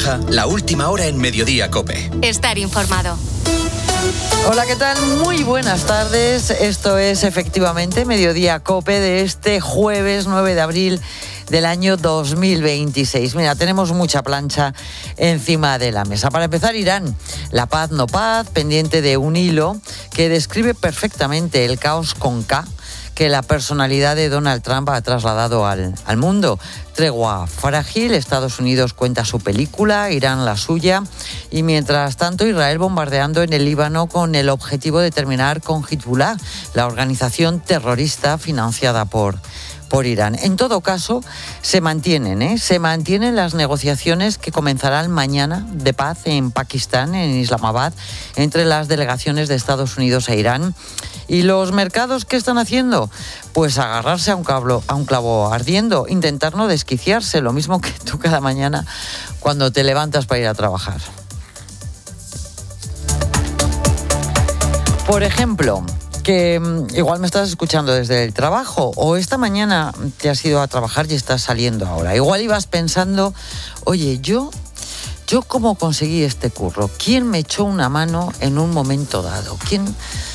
Granja, la última hora en Mediodía COPE. Estar informado. Hola, ¿qué tal? Muy buenas tardes. Esto es efectivamente Mediodía COPE de este jueves 9 de abril del año 2026. Mira, tenemos mucha plancha encima de la mesa. Para empezar, Irán, la paz no paz, pendiente de un hilo que describe perfectamente el caos con K que la personalidad de Donald Trump ha trasladado al mundo. Tregua frágil, Estados Unidos cuenta su película, Irán la suya, y mientras tanto Israel bombardeando en el Líbano con el objetivo de terminar con Hezbollah, la organización terrorista financiada por Irán. En todo caso, se mantienen las negociaciones que comenzarán mañana de paz en Pakistán, en Islamabad, entre las delegaciones de Estados Unidos e Irán. ¿Y los mercados qué están haciendo? Pues agarrarse a un clavo ardiendo, intentar no desquiciarse, lo mismo que tú cada mañana cuando te levantas para ir a trabajar. Por ejemplo, que igual me estás escuchando desde el trabajo o esta mañana te has ido a trabajar y estás saliendo ahora. Igual ibas pensando, oye, yo cómo conseguí este curro, ¿quién me echó una mano en un momento dado? ¿Quién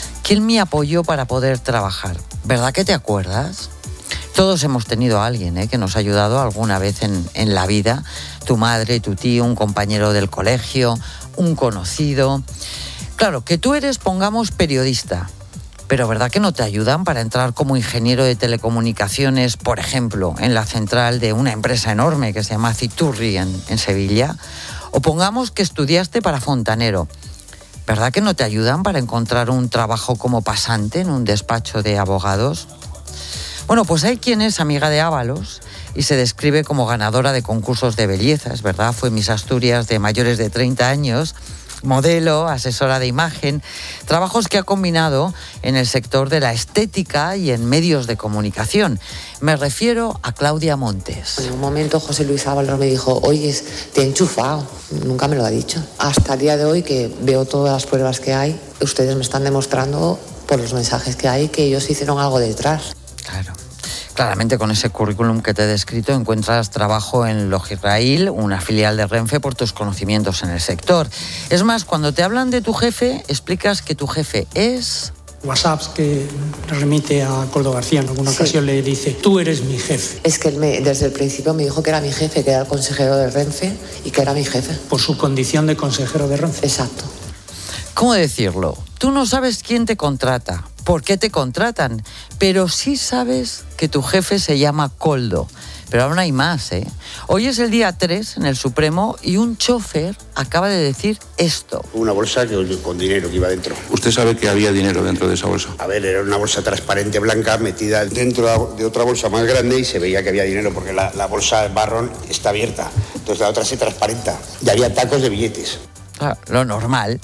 me apoyó para poder trabajar? ¿Verdad que te acuerdas? Todos hemos tenido a alguien que nos ha ayudado alguna vez en la vida. Tu madre, tu tío, un compañero del colegio, un conocido. Claro, que tú eres, pongamos, periodista. Pero ¿verdad que no te ayudan para entrar como ingeniero de telecomunicaciones, por ejemplo, en la central de una empresa enorme que se llama Citurri en Sevilla? O pongamos que estudiaste para fontanero. ¿Verdad que no te ayudan para encontrar un trabajo como pasante en un despacho de abogados? Bueno, pues hay quien es amiga de Ábalos y se describe como ganadora de concursos de belleza, es verdad, fue Miss Asturias de mayores de 30 años, modelo, asesora de imagen, trabajos que ha combinado en el sector de la estética y en medios de comunicación. Me refiero a Claudia Montes. En un momento José Luis Ábalos me dijo, oye, te he enchufado. Nunca me lo ha dicho. Hasta el día de hoy, que veo todas las pruebas que hay, ustedes me están demostrando por los mensajes que hay que ellos hicieron algo detrás. Claro. Claramente con ese currículum que te he descrito encuentras trabajo en Logirrail, una filial de Renfe, por tus conocimientos en el sector. Es más, cuando te hablan de tu jefe, explicas que tu jefe es... WhatsApps que remite a Coldo García, en alguna ocasión le dice, tú eres mi jefe. Es que él desde el principio me dijo que era mi jefe, que era el consejero de Renfe y que era mi jefe. Por su condición de consejero de Renfe. Exacto. ¿Cómo decirlo? Tú no sabes quién te contrata, por qué te contratan, pero sí sabes que tu jefe se llama Coldo. Pero aún hay más, ¿eh? Hoy es el día 3 en el Supremo y un chofer acaba de decir esto. Una bolsa con dinero que iba dentro. ¿Usted sabe que había dinero dentro de esa bolsa? A ver, era una bolsa transparente blanca metida dentro de otra bolsa más grande y se veía que había dinero porque la bolsa marrón está abierta. Entonces la otra se transparenta y había tacos de billetes. Ah, lo normal.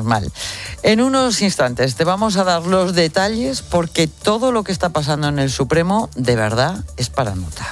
En unos instantes te vamos a dar los detalles porque todo lo que está pasando en el Supremo de verdad es para nota.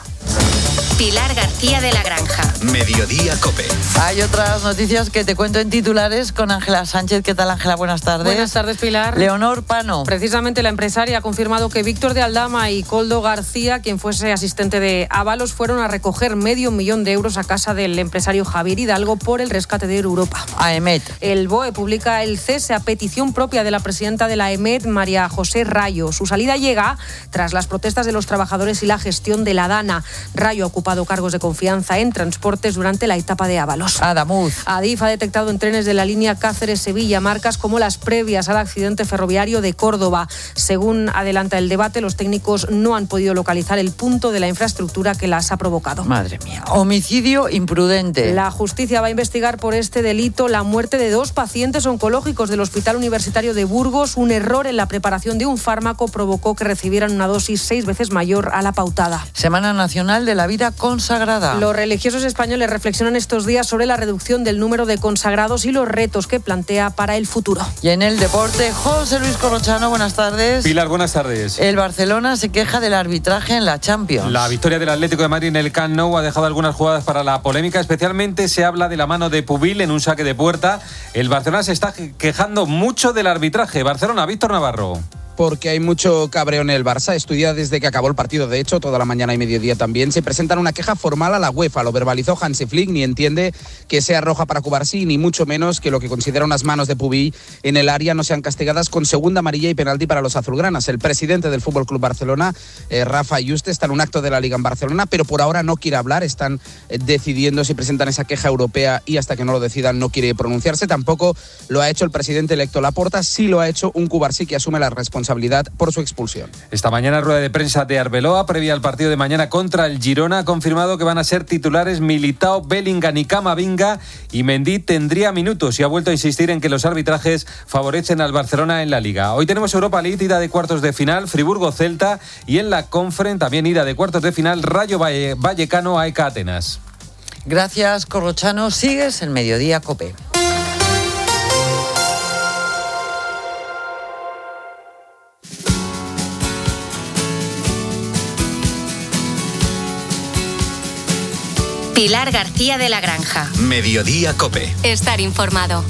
Pilar García de la Granja. Mediodía COPE. Hay otras noticias que te cuento en titulares con Ángela Sánchez. ¿Qué tal, Ángela? Buenas tardes. Buenas tardes, Pilar. Leonor Pano. Precisamente la empresaria ha confirmado que Víctor de Aldama y Coldo García, quien fuese asistente de Ábalos, fueron a recoger $500,000 euros a casa del empresario Javier Hidalgo por el rescate de Europa. AEMET. El BOE publica el cese a petición propia de la presidenta de la AEMET, María José Rayo. Su salida llega tras las protestas de los trabajadores y la gestión de la Dana. Rayo ocupado cargos de confianza en transportes durante la etapa de Ábalos. Adamuz. Adif ha detectado en trenes de la línea Cáceres-Sevilla marcas como las previas al accidente ferroviario de Córdoba. Según adelanta el debate, los técnicos no han podido localizar el punto de la infraestructura que las ha provocado. Madre mía. Homicidio imprudente. La justicia va a investigar por este delito la muerte de 2 pacientes oncológicos del Hospital Universitario de Burgos. Un error en la preparación de un fármaco provocó que recibieran una dosis 6 veces mayor a la pautada. Semana Nacional de la Vida Consagrada. Los religiosos españoles reflexionan estos días sobre la reducción del número de consagrados y los retos que plantea para el futuro. Y en el deporte, José Luis Corrochano, buenas tardes. Pilar, buenas tardes. El Barcelona se queja del arbitraje en la Champions. La victoria del Atlético de Madrid en el Camp Nou ha dejado algunas jugadas para la polémica. Especialmente se habla de la mano de Pubil en un saque de puerta. El Barcelona se está quejando mucho del arbitraje. Barcelona, Víctor Navarro. porque hay mucho cabreo en el Barça. Estudia desde que acabó el partido, de hecho, toda la mañana y mediodía también. Se presentan una queja formal a la UEFA, lo verbalizó Hansi Flick, ni entiende que sea roja para Cubarsí, ni mucho menos que lo que considera unas manos de Pubí en el área no sean castigadas con segunda amarilla y penalti para los azulgranas. El presidente del FC Barcelona, Rafa Yuste, está en un acto de la Liga en Barcelona, pero por ahora no quiere hablar. Están decidiendo si presentan esa queja europea y hasta que no lo decidan no quiere pronunciarse. Tampoco lo ha hecho el presidente electo Laporta, sí lo ha hecho un Cubarsí que asume la responsabilidad por su expulsión. Esta mañana rueda de prensa de Arbeloa, previa al partido de mañana contra el Girona, ha confirmado que van a ser titulares Militao, Bellingham y Camavinga, y Mendy tendría minutos y ha vuelto a insistir en que los arbitrajes favorecen al Barcelona en la Liga. Hoy tenemos Europa League, ida de cuartos de final, Friburgo-Celta, y en la Conference también ida de cuartos de final, Rayo Vallecano, AEK Atenas. Gracias, Corrochano. Sigues en Mediodía COPE. Pilar García de la Granja. Mediodía COPE. Estar informado.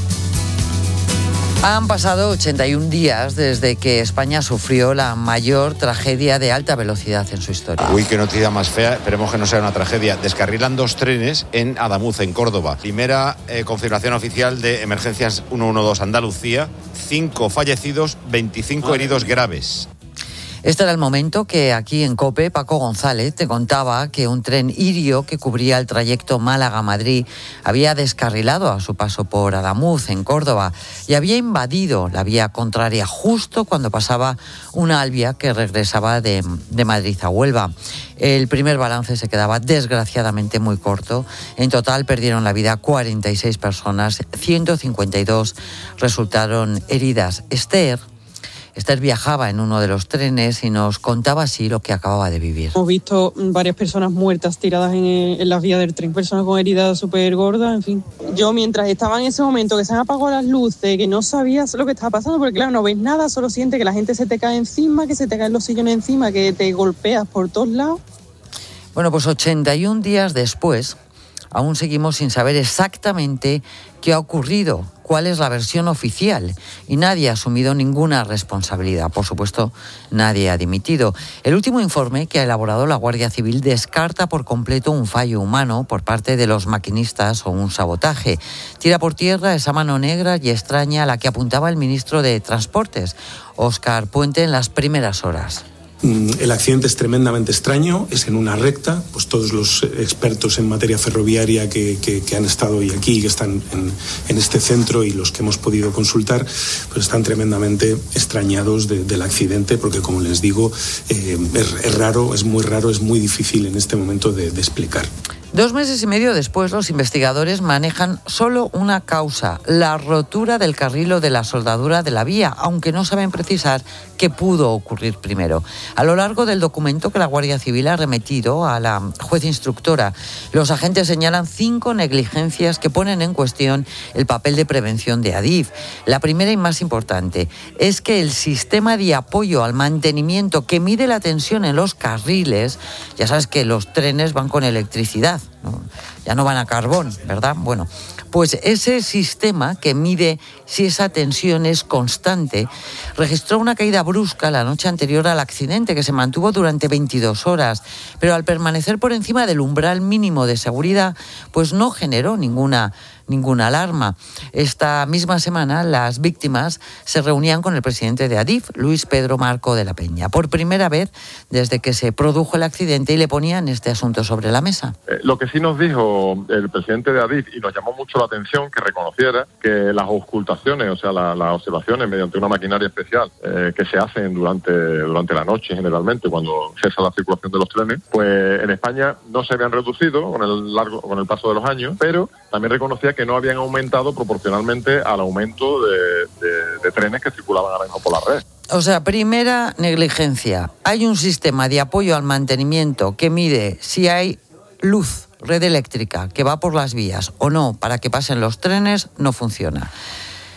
Han pasado 81 días desde que España sufrió la mayor tragedia de alta velocidad en su historia. Uy, qué noticia más fea. Esperemos que no sea una tragedia. Descarrilan 2 trenes en Adamuz, en Córdoba. Primera confirmación oficial de Emergencias 112 Andalucía. 5 fallecidos, 25 heridos graves. Este era el momento que aquí en COPE Paco González te contaba que un tren Irio que cubría el trayecto Málaga-Madrid había descarrilado a su paso por Adamuz, en Córdoba, y había invadido la vía contraria justo cuando pasaba una albia que regresaba de Madrid a Huelva. El primer balance se quedaba desgraciadamente muy corto. En total perdieron la vida 46 personas, 152 resultaron heridas. Esther viajaba en uno de los trenes y nos contaba así lo que acababa de vivir. Hemos visto varias personas muertas tiradas en las vías del tren, personas con heridas súper gordas, en fin. Yo mientras estaba en ese momento que se han apagado las luces, que no sabías lo que estaba pasando, porque claro, no ves nada, solo sientes que la gente se te cae encima, que se te caen los sillones encima, que te golpeas por todos lados. Bueno, pues 81 días después, aún seguimos sin saber exactamente qué ha ocurrido, cuál es la versión oficial, y nadie ha asumido ninguna responsabilidad. Por supuesto, nadie ha dimitido. El último informe que ha elaborado la Guardia Civil descarta por completo un fallo humano por parte de los maquinistas o un sabotaje. Tira por tierra esa mano negra y extraña a la que apuntaba el ministro de Transportes, Óscar Puente, en las primeras horas. El accidente es tremendamente extraño, es en una recta, pues todos los expertos en materia ferroviaria que han estado hoy aquí, que están en este centro y los que hemos podido consultar, pues están tremendamente extrañados del accidente, porque como les digo, es raro, es muy difícil en este momento de explicar. 2 meses y medio después, los investigadores manejan solo una causa, la rotura del carril o de la soldadura de la vía, aunque no saben precisar qué pudo ocurrir primero. A lo largo del documento que la Guardia Civil ha remitido a la juez instructora, los agentes señalan 5 negligencias que ponen en cuestión el papel de prevención de Adif. La primera y más importante es que el sistema de apoyo al mantenimiento que mide la tensión en los carriles, ya sabes que los trenes van con electricidad, ¿no? Ya no van a carbón, ¿verdad? Bueno, pues ese sistema que mide si esa tensión es constante registró una caída brusca la noche anterior al accidente que se mantuvo durante 22 horas, pero al permanecer por encima del umbral mínimo de seguridad, pues no generó ninguna alarma. Esta misma semana las víctimas se reunían con el presidente de Adif, Luis Pedro Marco de la Peña, por primera vez desde que se produjo el accidente, y le ponían este asunto sobre la mesa. Lo que sí nos dijo el presidente de Adif, y nos llamó mucho la atención, que reconociera que las auscultaciones, o sea, las observaciones mediante una maquinaria especial que se hacen durante la noche generalmente, cuando cesa la circulación de los trenes, pues en España no se habían reducido con el paso de los años, pero también reconocía que no habían aumentado proporcionalmente al aumento de trenes que circulaban ahora mismo por la red. O sea, primera negligencia. Hay un sistema de apoyo al mantenimiento que mide si hay luz, red eléctrica, que va por las vías o no, para que pasen los trenes, no funciona.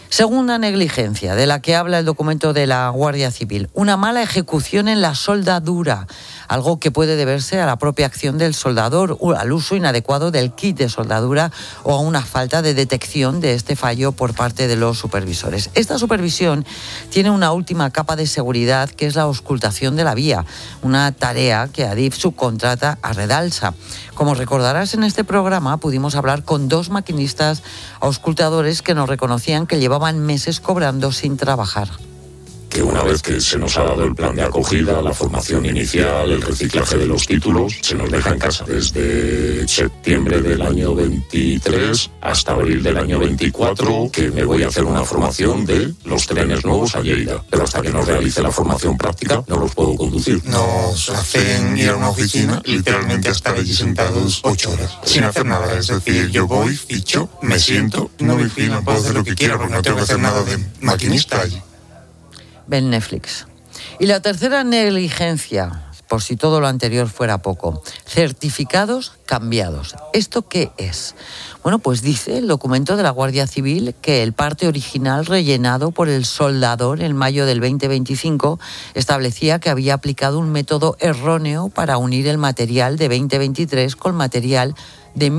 Segunda negligencia de la que habla el documento de la Guardia Civil, una mala ejecución en la soldadura, algo que puede deberse a la propia acción del soldador, al uso inadecuado del kit de soldadura o a una falta de detección de este fallo por parte de los supervisores. Esta supervisión tiene una última capa de seguridad, que es la auscultación de la vía, una tarea que Adif subcontrata a Redalsa. Como recordarás, en este programa pudimos hablar con 2 maquinistas auscultadores que nos reconocían que llevaban meses cobrando sin trabajar. Que una vez que se nos ha dado el plan de acogida, la formación inicial, el reciclaje de los títulos, se nos deja en casa desde septiembre del año 23 hasta abril del año 24, que me voy a hacer una formación de los trenes nuevos a Lleida. Pero hasta que no realice la formación práctica, no los puedo conducir. Nos hacen ir a una oficina, literalmente a estar allí sentados 8 horas, sin hacer nada. Es decir, yo voy, ficho, me siento, no me filo, puedo hacer lo que quiera, porque no tengo que hacer nada de maquinista allí. Ven Netflix. Y la tercera negligencia, por si todo lo anterior fuera poco, certificados cambiados. ¿Esto qué es? Bueno, pues dice el documento de la Guardia Civil que el parte original rellenado por el soldador en mayo del 2025 establecía que había aplicado un método erróneo para unir el material de 2023 con material de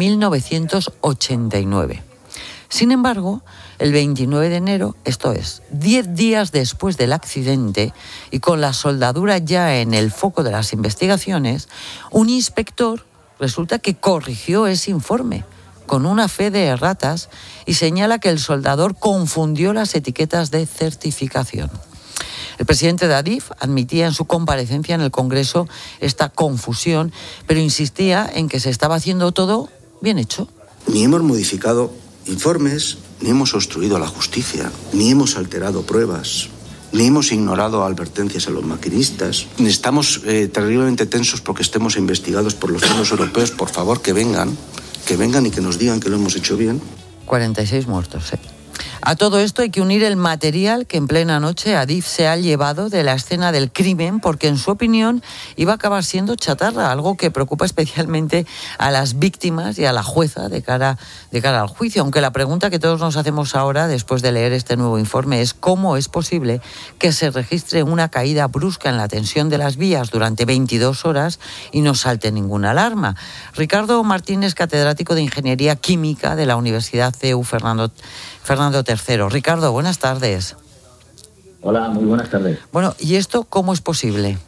1989. Sin embargo, el 29 de enero, esto es, 10 días después del accidente y con la soldadura ya en el foco de las investigaciones, un inspector resulta que corrigió ese informe con una fe de erratas y señala que el soldador confundió las etiquetas de certificación. El presidente de Adif admitía en su comparecencia en el Congreso esta confusión, pero insistía en que se estaba haciendo todo bien hecho. Ni hemos modificado informes, ni hemos obstruido a la justicia, ni hemos alterado pruebas, ni hemos ignorado advertencias a los maquinistas, ni estamos terriblemente tensos porque estemos investigados por los fondos europeos. Por favor, que vengan y que nos digan que lo hemos hecho bien. 46 muertos, ¿eh? A todo esto hay que unir el material que en plena noche Adif se ha llevado de la escena del crimen, porque en su opinión iba a acabar siendo chatarra, algo que preocupa especialmente a las víctimas y a la jueza de cara al juicio. Aunque la pregunta que todos nos hacemos ahora, después de leer este nuevo informe, es cómo es posible que se registre una caída brusca en la tensión de las vías durante 22 horas y no salte ninguna alarma. Ricardo Martínez, catedrático de Ingeniería Química de la Universidad CEU Fernando III. Ricardo, buenas tardes. Hola, muy buenas tardes. Bueno, ¿y esto cómo es posible?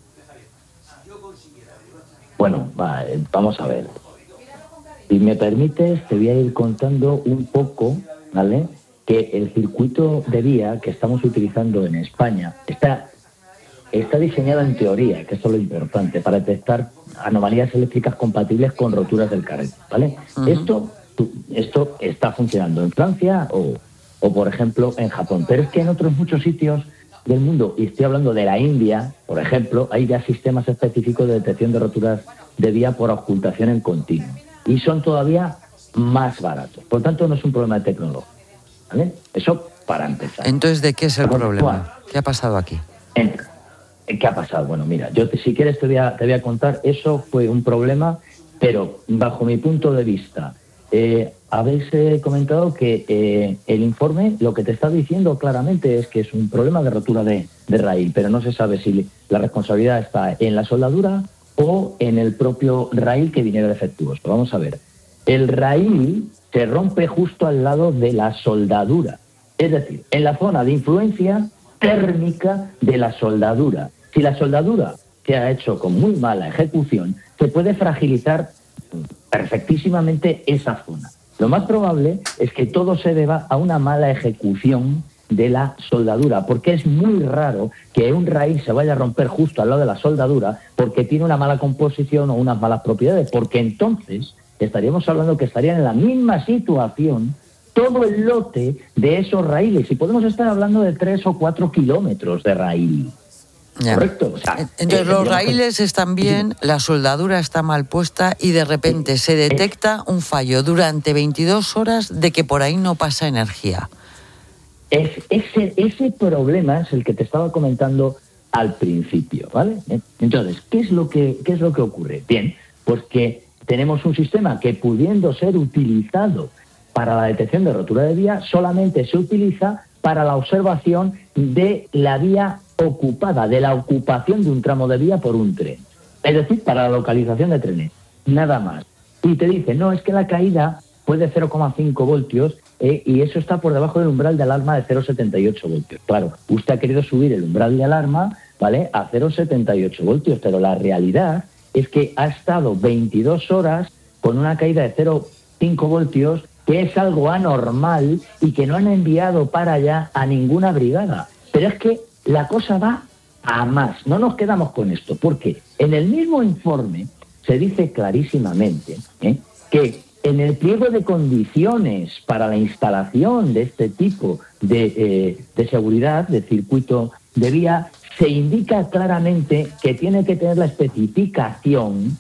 Bueno, vamos a ver. Si me permites, te voy a ir contando un poco, ¿vale? Que el circuito de vía que estamos utilizando en España está diseñado en teoría, que eso es lo importante, para detectar anomalías eléctricas compatibles con roturas del carril, ¿vale? Uh-huh. Esto está funcionando en Francia o, por ejemplo, en Japón. Pero es que en otros muchos sitios del mundo, y estoy hablando de la India, por ejemplo, hay ya sistemas específicos de detección de roturas de vía por ocultación en continuo. Y son todavía más baratos. Por tanto, no es un problema de tecnología, ¿vale? Eso para empezar. Entonces, ¿de qué es el problema? ¿Qué ha pasado aquí? ¿Qué ha pasado? Bueno, mira, yo si quieres te voy a contar. Eso fue un problema, pero bajo mi punto de vista... habéis comentado que el informe lo que te está diciendo claramente es que es un problema de rotura de raíl, pero no se sabe si la responsabilidad está en la soldadura o en el propio raíl que viniera defectuoso. Vamos a ver, el raíl se rompe justo al lado de la soldadura, es decir, en la zona de influencia térmica de la soldadura. Si la soldadura se ha hecho con muy mala ejecución, se puede fragilizar perfectísimamente esa zona. Lo más probable es que todo se deba a una mala ejecución de la soldadura, porque es muy raro que un raíl se vaya a romper justo al lado de la soldadura porque tiene una mala composición o unas malas propiedades, porque entonces estaríamos hablando que estarían en la misma situación todo el lote de esos raíles, y podemos estar hablando de 3 o 4 kilómetros de raíl. Ya. Correcto. O sea, entonces los raíles están bien, la soldadura está mal puesta y de repente se detecta un fallo durante 22 horas de que por ahí no pasa energía. Ese problema es el que te estaba comentando al principio, ¿vale? Entonces, ¿qué es lo que ocurre? Bien, pues que tenemos un sistema que, pudiendo ser utilizado para la detección de rotura de vía solamente se utiliza para la observación de la vía ocupada, de la ocupación de un tramo de vía por un tren. Es decir, para la localización de trenes, nada más. Y te dice, no, es que la caída fue de 0,5 voltios y eso está por debajo del umbral de alarma de 0,78 voltios. Claro, usted ha querido subir el umbral de alarma, ¿vale?, a 0,78 voltios, pero la realidad es que ha estado 22 horas con una caída de 0,5 voltios, que es algo anormal y que no han enviado para allá a ninguna brigada. Pero es que la cosa va a más. No nos quedamos con esto, porque en el mismo informe se dice clarísimamente que en el pliego de condiciones para la instalación de este tipo de seguridad, de circuito de vía, se indica claramente que tiene que tener la especificación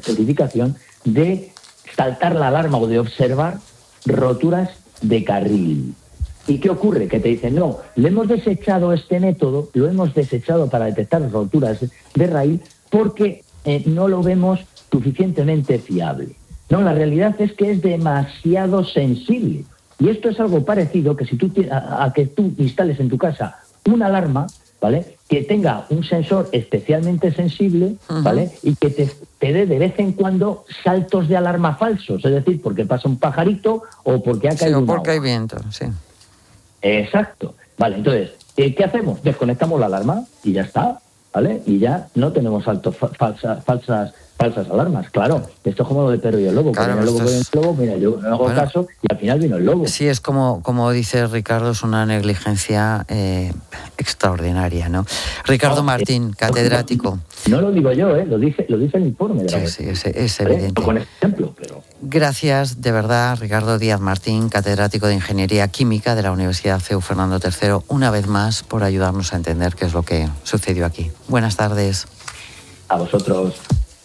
de saltar la alarma o de observar roturas de carril. ¿Y qué ocurre? Que te dicen, no, le hemos desechado este método, lo hemos desechado para detectar roturas de raíl porque no lo vemos suficientemente fiable. No, la realidad es que es demasiado sensible. Y esto es algo parecido que si tú a que tú instales en tu casa una alarma, ¿vale?, que tenga un sensor especialmente sensible, ¿vale?, y que te dé de vez en cuando saltos de alarma falsos, es decir, porque pasa un pajarito o porque ha caído o porque hay viento, sí. Exacto. Vale, entonces, ¿qué hacemos? Desconectamos la alarma y ya está, ¿vale? Y ya no tenemos falsas alarmas. Claro, esto es como lo de Pedro y el Lobo. Claro, el lobo, mira, yo no hago caso y al final vino el lobo. Sí, es como dice Ricardo, es una negligencia extraordinaria, ¿no? Ricardo Martín, catedrático. No lo digo yo, lo dice el informe. Sí, es evidente. Con ejemplo, pero... Gracias, de verdad, Ricardo Díaz Martín, catedrático de Ingeniería Química de la Universidad CEU Fernando III, una vez más por ayudarnos a entender qué es lo que sucedió aquí. Buenas tardes. A vosotros.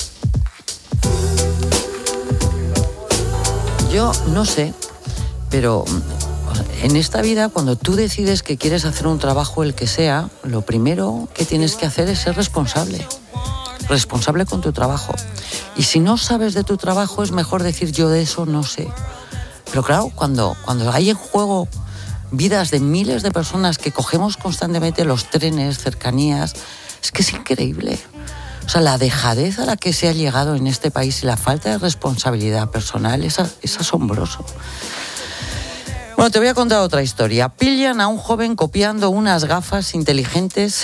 Yo no sé, pero en esta vida, cuando tú decides que quieres hacer un trabajo, el que sea, lo primero que tienes que hacer es ser responsable con tu trabajo. Y si no sabes de tu trabajo, es mejor decir yo de eso no sé. Pero claro, cuando hay en juego vidas de miles de personas que cogemos constantemente los trenes, cercanías, es que es increíble. O sea, la dejadez a la que se ha llegado en este país y la falta de responsabilidad personal es asombroso. Bueno, te voy a contar otra historia. Pillan a un joven copiando unas gafas inteligentes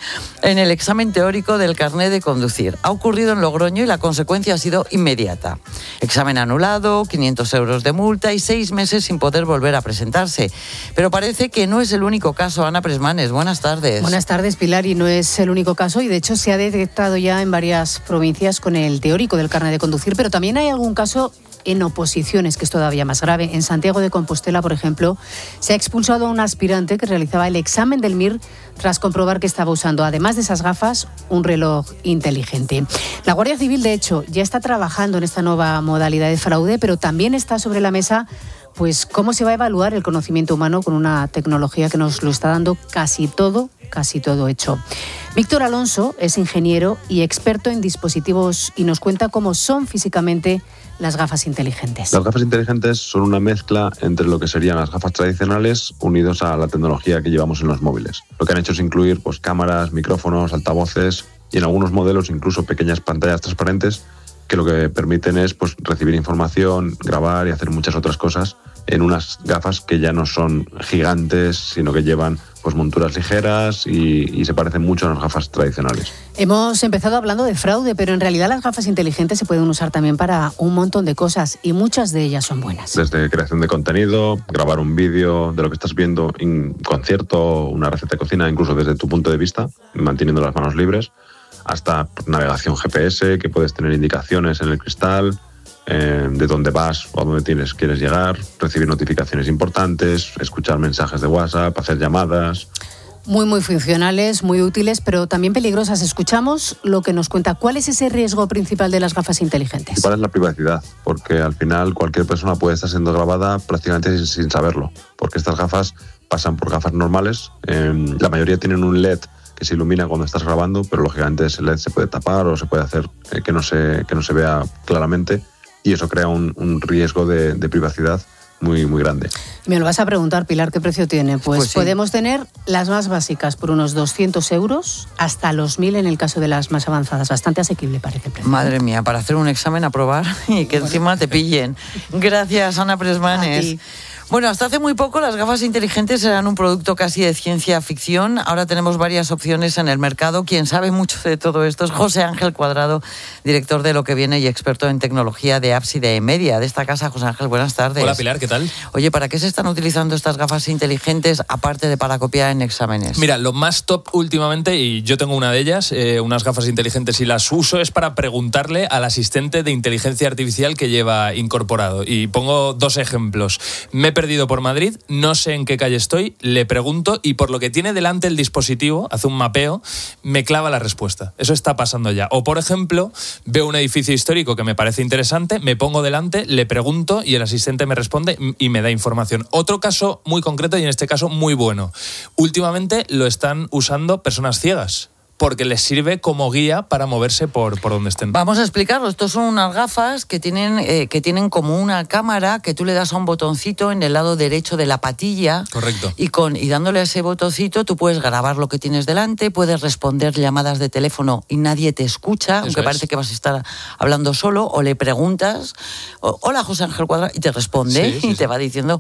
en el examen teórico del carné de conducir. Ha ocurrido en Logroño y la consecuencia ha sido inmediata. Examen anulado, 500 euros de multa y 6 meses sin poder volver a presentarse. Pero parece que no es el único caso. Ana Presmanes, buenas tardes. Buenas tardes, Pilar, y no es el único caso y de hecho se ha detectado ya en varias provincias con el teórico del carné de conducir, pero también hay algún caso en oposiciones, que es todavía más grave. En Santiago de Compostela, por ejemplo, se ha expulsado a un aspirante que realizaba el examen del MIR tras comprobar que estaba usando, además de esas gafas, un reloj inteligente. La Guardia Civil, de hecho, ya está trabajando en esta nueva modalidad de fraude, pero también está sobre la mesa pues cómo se va a evaluar el conocimiento humano con una tecnología que nos lo está dando casi todo hecho. Víctor Alonso es ingeniero y experto en dispositivos y nos cuenta cómo son físicamente las gafas inteligentes. Las gafas inteligentes son una mezcla entre lo que serían las gafas tradicionales unidos a la tecnología que llevamos en los móviles. Lo que han hecho es incluir pues, cámaras, micrófonos, altavoces y en algunos modelos incluso pequeñas pantallas transparentes que lo que permiten es pues, recibir información, grabar y hacer muchas otras cosas en unas gafas que ya no son gigantes, sino que llevan pues, monturas ligeras y se parecen mucho a las gafas tradicionales. Hemos empezado hablando de fraude, pero en realidad las gafas inteligentes se pueden usar también para un montón de cosas y muchas de ellas son buenas. Desde creación de contenido, grabar un vídeo de lo que estás viendo, un concierto, una receta de cocina, incluso desde tu punto de vista, manteniendo las manos libres, hasta navegación GPS, que puedes tener indicaciones en el cristal, de dónde vas o a dónde quieres llegar, recibir notificaciones importantes, escuchar mensajes de WhatsApp, hacer llamadas. Muy funcionales, muy útiles, pero también peligrosas. Escuchamos lo que nos cuenta. ¿Cuál es ese riesgo principal de las gafas inteligentes? ¿Cuál es la privacidad? Porque al final cualquier persona puede estar siendo grabada prácticamente sin saberlo, porque estas gafas pasan por gafas normales. La mayoría tienen un LED que se ilumina cuando estás grabando, pero lógicamente ese LED se puede tapar o se puede hacer que no se vea claramente y eso crea un riesgo de privacidad muy, muy grande. Me lo vas a preguntar, Pilar, ¿qué precio tiene? Pues sí. Podemos tener las más básicas por unos 200 euros hasta los 1.000 en el caso de las más avanzadas. Bastante asequible parece el precio. Madre mía, para hacer un examen, aprobar y que encima te pillen. Gracias, Ana Presmanes. Bueno, hasta hace muy poco las gafas inteligentes eran un producto casi de ciencia ficción. Ahora tenemos varias opciones en el mercado. Quien sabe mucho de todo esto es José Ángel Cuadrado, director de Lo que Viene y experto en tecnología de apps y de media de esta casa. José Ángel, buenas tardes. Hola, Pilar, ¿qué tal? Oye, ¿para qué se están utilizando estas gafas inteligentes aparte de para copiar en exámenes? Mira, lo más top últimamente, y yo tengo una de ellas, unas gafas inteligentes y las uso, es para preguntarle al asistente de inteligencia artificial que lleva incorporado. Y pongo 2 ejemplos. Me he perdido por Madrid, no sé en qué calle estoy, le pregunto y por lo que tiene delante el dispositivo, hace un mapeo, me clava la respuesta. Eso está pasando ya. O por ejemplo, veo un edificio histórico que me parece interesante, me pongo delante, le pregunto y el asistente me responde y me da información. Otro caso muy concreto y en este caso muy bueno. Últimamente lo están usando personas ciegas, porque les sirve como guía para moverse por donde estén. Vamos a explicarlo. Estos son unas gafas que tienen como una cámara que tú le das a un botoncito en el lado derecho de la patilla. Correcto. Y dándole a ese botoncito tú puedes grabar lo que tienes delante, puedes responder llamadas de teléfono y nadie te escucha, eso aunque parece que vas a estar hablando solo, o le preguntas, hola José Ángel Cuadrado, y te responde y te va diciendo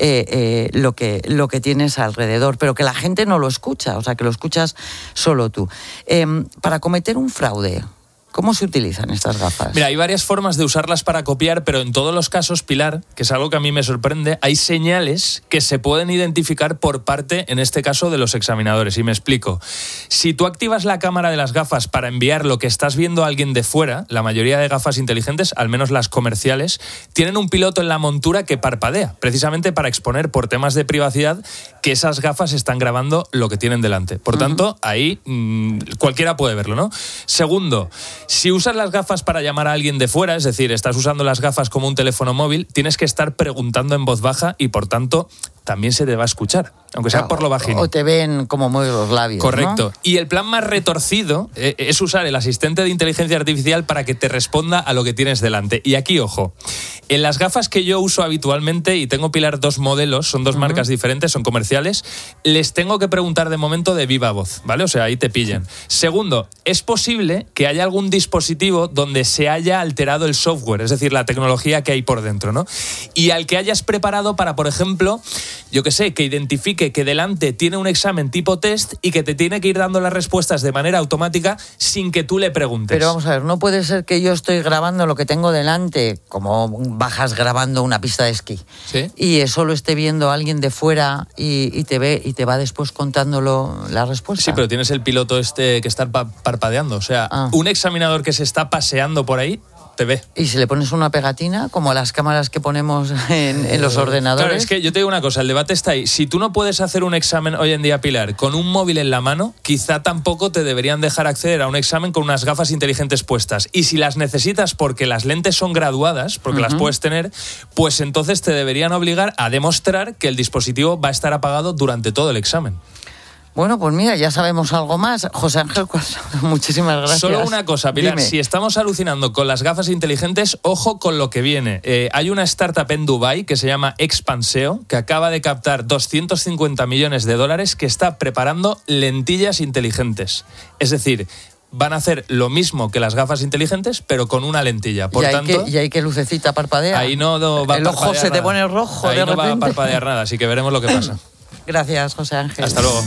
lo que tienes alrededor, pero que la gente no lo escucha, o sea, que lo escuchas solo tú. Para cometer un fraude, ¿cómo se utilizan estas gafas? Mira, hay varias formas de usarlas para copiar, pero en todos los casos, Pilar, que es algo que a mí me sorprende, hay señales que se pueden identificar por parte, en este caso, de los examinadores. Y me explico. Si tú activas la cámara de las gafas para enviar lo que estás viendo a alguien de fuera, la mayoría de gafas inteligentes, al menos las comerciales, tienen un piloto en la montura que parpadea, precisamente para exponer por temas de privacidad que esas gafas están grabando lo que tienen delante. Por tanto, ahí cualquiera puede verlo, ¿no? Segundo, si usas las gafas para llamar a alguien de fuera, es decir, estás usando las gafas como un teléfono móvil, tienes que estar preguntando en voz baja y, por tanto, también se te va a escuchar, aunque sea por lo bajino. O te ven como mueves los labios. Correcto. ¿No? Y el plan más retorcido es usar el asistente de inteligencia artificial para que te responda a lo que tienes delante. Y aquí, ojo, en las gafas que yo uso habitualmente, y tengo, Pilar, 2 modelos, son 2 marcas diferentes, son comerciales, les tengo que preguntar de momento de viva voz, ¿vale? O sea, ahí te pillan. Segundo, es posible que haya algún dispositivo donde se haya alterado el software, es decir, la tecnología que hay por dentro, ¿no? Y al que hayas preparado para, por ejemplo, yo qué sé, que identifique que delante tiene un examen tipo test y que te tiene que ir dando las respuestas de manera automática sin que tú le preguntes. Pero vamos a ver, no puede ser que yo estoy grabando lo que tengo delante, como bajas grabando una pista de esquí, ¿sí? Y eso lo esté viendo alguien de fuera y te ve y te va después contándolo la respuesta. Sí, pero tienes el piloto que está parpadeando. O sea, un examinador que se está paseando por ahí te ve. Y si le pones una pegatina, como las cámaras que ponemos en los ordenadores. Claro, es que yo te digo una cosa, el debate está ahí. Si tú no puedes hacer un examen hoy en día, Pilar, con un móvil en la mano, quizá tampoco te deberían dejar acceder a un examen con unas gafas inteligentes puestas. Y si las necesitas porque las lentes son graduadas, porque las puedes tener, pues entonces te deberían obligar a demostrar que el dispositivo va a estar apagado durante todo el examen. Bueno, pues mira, ya sabemos algo más. José Ángel Cuadrado, muchísimas gracias. Solo una cosa, Pilar, Dime. si estamos alucinando con las gafas inteligentes, ojo con lo que viene. Hay una startup en Dubái que se llama Expanseo, que acaba de captar $250 millones que está preparando lentillas inteligentes. Es decir, van a hacer lo mismo que las gafas inteligentes, pero con una lentilla. Por tanto, ¿Y hay que lucecita parpadea? Ahí no va a el ojo se te pone rojo ahí de no repente. va a parpadear nada, así que veremos lo que pasa. Gracias, José Ángel. Hasta luego.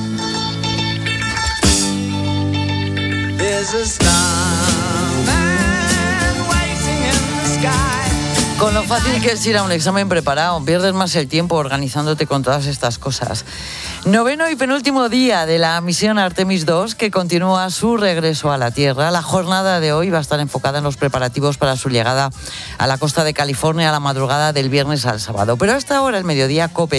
Con lo fácil que es ir a un examen preparado, pierdes más el tiempo organizándote con todas estas cosas. 9º y penúltimo día de la misión Artemis II, que continúa su regreso a la Tierra. La jornada de hoy va a estar enfocada en los preparativos para su llegada a la costa de California a la madrugada del viernes al sábado. Pero hasta ahora, el Mediodía COPE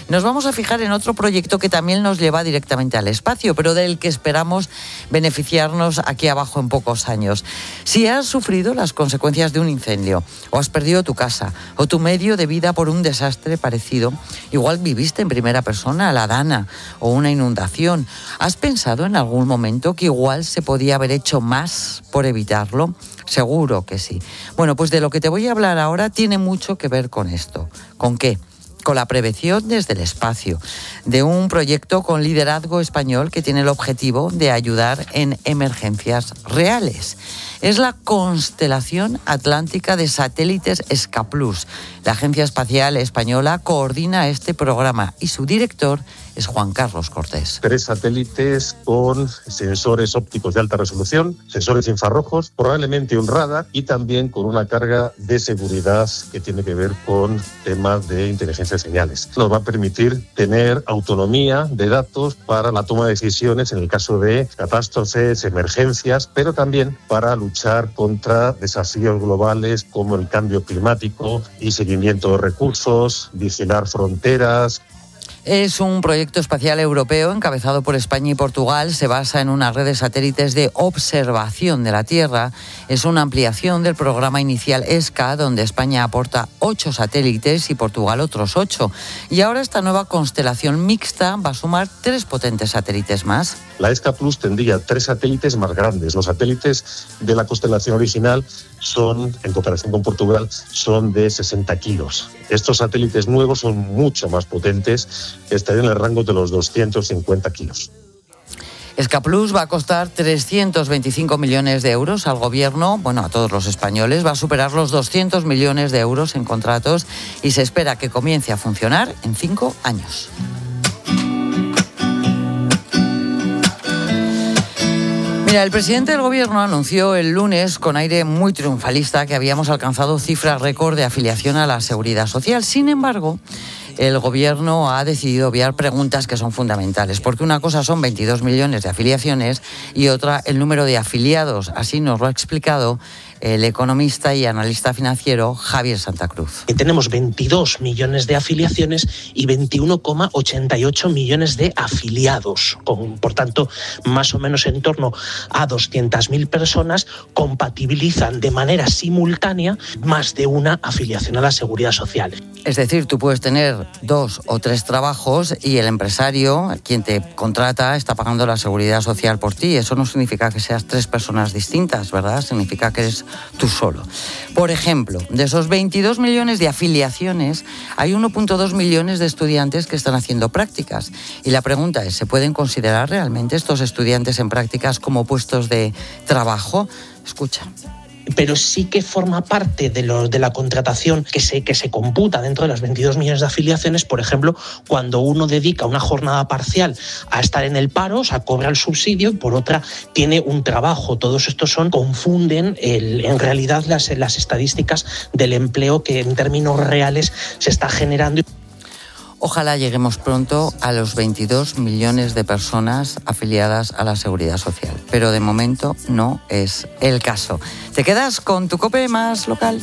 Nos vamos a fijar en otro proyecto que también nos lleva directamente al espacio, pero del que esperamos beneficiarnos aquí abajo en pocos años. Si has sufrido las consecuencias de un incendio, o has perdido tu casa, o tu medio de vida por un desastre parecido, igual viviste en primera persona la dana o una inundación, ¿has pensado en algún momento que igual se podía haber hecho más por evitarlo? Seguro que sí. Bueno, pues de lo que te voy a hablar ahora tiene mucho que ver con esto. ¿Con qué? Con la prevención desde el espacio, de un proyecto con liderazgo español que tiene el objetivo de ayudar en emergencias reales. Es la constelación atlántica de satélites SCAPlus. La Agencia Espacial Española coordina este programa y su director es Juan Carlos Cortés. 3 satélites con sensores ópticos de alta resolución, sensores infrarrojos, probablemente un radar y también con una carga de seguridad que tiene que ver con temas de inteligencia de señales. Nos va a permitir tener autonomía de datos para la toma de decisiones en el caso de catástrofes, emergencias, pero también para luchar contra desafíos globales como el cambio climático y seguimiento de recursos, vigilar fronteras. Es un proyecto espacial europeo encabezado por España y Portugal. Se basa en una red de satélites de observación de la Tierra. Es una ampliación del programa inicial ESCA, donde España aporta 8 satélites y Portugal otros 8. Y ahora esta nueva constelación mixta va a sumar 3 potentes satélites más. La SCAPlus tendría 3 satélites más grandes. Los satélites de la constelación original son, en comparación con Portugal, son de 60 kilos. Estos satélites nuevos son mucho más potentes, estarían en el rango de los 250 kilos. SCAPlus va a costar 325 millones de euros al gobierno, a todos los españoles. Va a superar los 200 millones de euros en contratos y se espera que comience a funcionar en 5 años. Mira, el presidente del gobierno anunció el lunes con aire muy triunfalista que habíamos alcanzado cifras récord de afiliación a la Seguridad Social. Sin embargo, el gobierno ha decidido obviar preguntas que son fundamentales, porque una cosa son 22 millones de afiliaciones y otra el número de afiliados. Así nos lo ha explicado el economista y analista financiero Javier Santa Cruz. Tenemos 22 millones de afiliaciones y 21,88 millones de afiliados. Por tanto, más o menos en torno a 200.000 personas compatibilizan de manera simultánea más de una afiliación a la Seguridad Social. Es decir, tú puedes tener 2 o 3 trabajos y el empresario, quien te contrata, está pagando la Seguridad Social por ti. Eso no significa que seas 3 personas distintas, ¿verdad? Significa que eres tú solo. Por ejemplo, de esos 22 millones de afiliaciones, hay 1,2 millones de estudiantes que están haciendo prácticas. Y la pregunta es, ¿se pueden considerar realmente estos estudiantes en prácticas como puestos de trabajo? Escucha. Pero sí que forma parte de la contratación que se computa dentro de las 22 millones de afiliaciones, por ejemplo, cuando uno dedica una jornada parcial a estar en el paro, o sea, cobra el subsidio, y por otra tiene un trabajo. Todos estos confunden en realidad las estadísticas del empleo que en términos reales se está generando. Ojalá lleguemos pronto a los 22 millones de personas afiliadas a la Seguridad Social, pero de momento no es el caso. ¿Te quedas con tu COPE más local?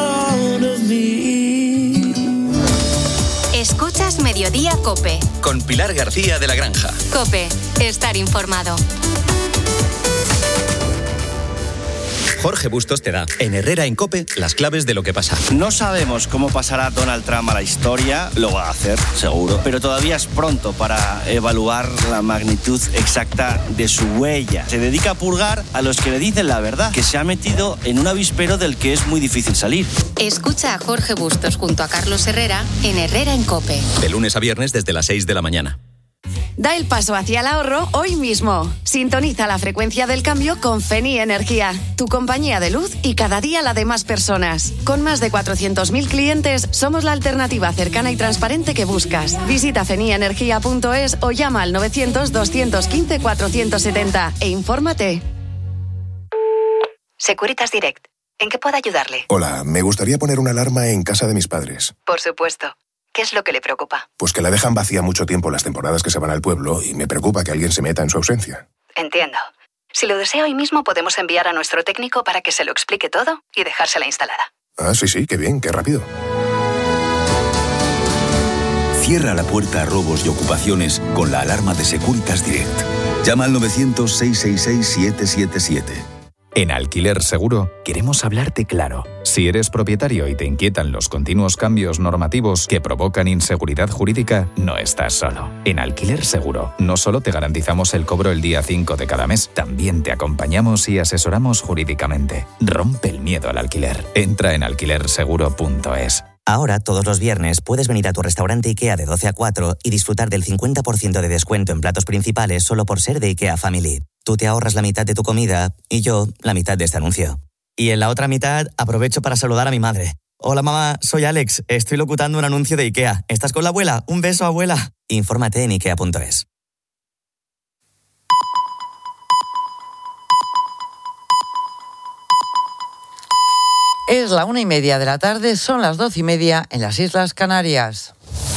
Escuchas Mediodía COPE. Con Pilar García de la Granja. COPE, estar informado. Jorge Bustos te da, en Herrera en COPE, las claves de lo que pasa. No sabemos cómo pasará Donald Trump a la historia, lo va a hacer, seguro, pero todavía es pronto para evaluar la magnitud exacta de su huella. Se dedica a purgar a los que le dicen la verdad, que se ha metido en un avispero del que es muy difícil salir. Escucha a Jorge Bustos junto a Carlos Herrera en Herrera en COPE. De lunes a viernes desde las 6 de la mañana. Da el paso hacia el ahorro hoy mismo. Sintoniza la frecuencia del cambio con Feni Energía, tu compañía de luz y cada día la de más personas. Con más de 400.000 clientes, somos la alternativa cercana y transparente que buscas. Visita fenienergia.es o llama al 900-215-470 e infórmate. Securitas Direct. ¿En qué puedo ayudarle? Hola, me gustaría poner una alarma en casa de mis padres. Por supuesto. ¿Qué es lo que le preocupa? Pues que la dejan vacía mucho tiempo las temporadas que se van al pueblo y me preocupa que alguien se meta en su ausencia. Entiendo. Si lo desea hoy mismo podemos enviar a nuestro técnico para que se lo explique todo y dejársela instalada. Ah, sí, qué bien, qué rápido. Cierra la puerta a robos y ocupaciones con la alarma de Securitas Direct. Llama al 900-666-777. En Alquiler Seguro queremos hablarte claro. Si eres propietario y te inquietan los continuos cambios normativos que provocan inseguridad jurídica, no estás solo. En Alquiler Seguro no solo te garantizamos el cobro el día 5 de cada mes, también te acompañamos y asesoramos jurídicamente. Rompe el miedo al alquiler. Entra en alquilerseguro.es. Ahora, todos los viernes, puedes venir a tu restaurante IKEA de 12 a 4 y disfrutar del 50% de descuento en platos principales solo por ser de IKEA Family. Tú te ahorras la mitad de tu comida y yo la mitad de este anuncio. Y en la otra mitad aprovecho para saludar a mi madre. Hola mamá, soy Alex, estoy locutando un anuncio de IKEA. ¿Estás con la abuela? Un beso, abuela. Infórmate en ikea.es. Es la 1:30 de la tarde, son las 12:30 en las Islas Canarias.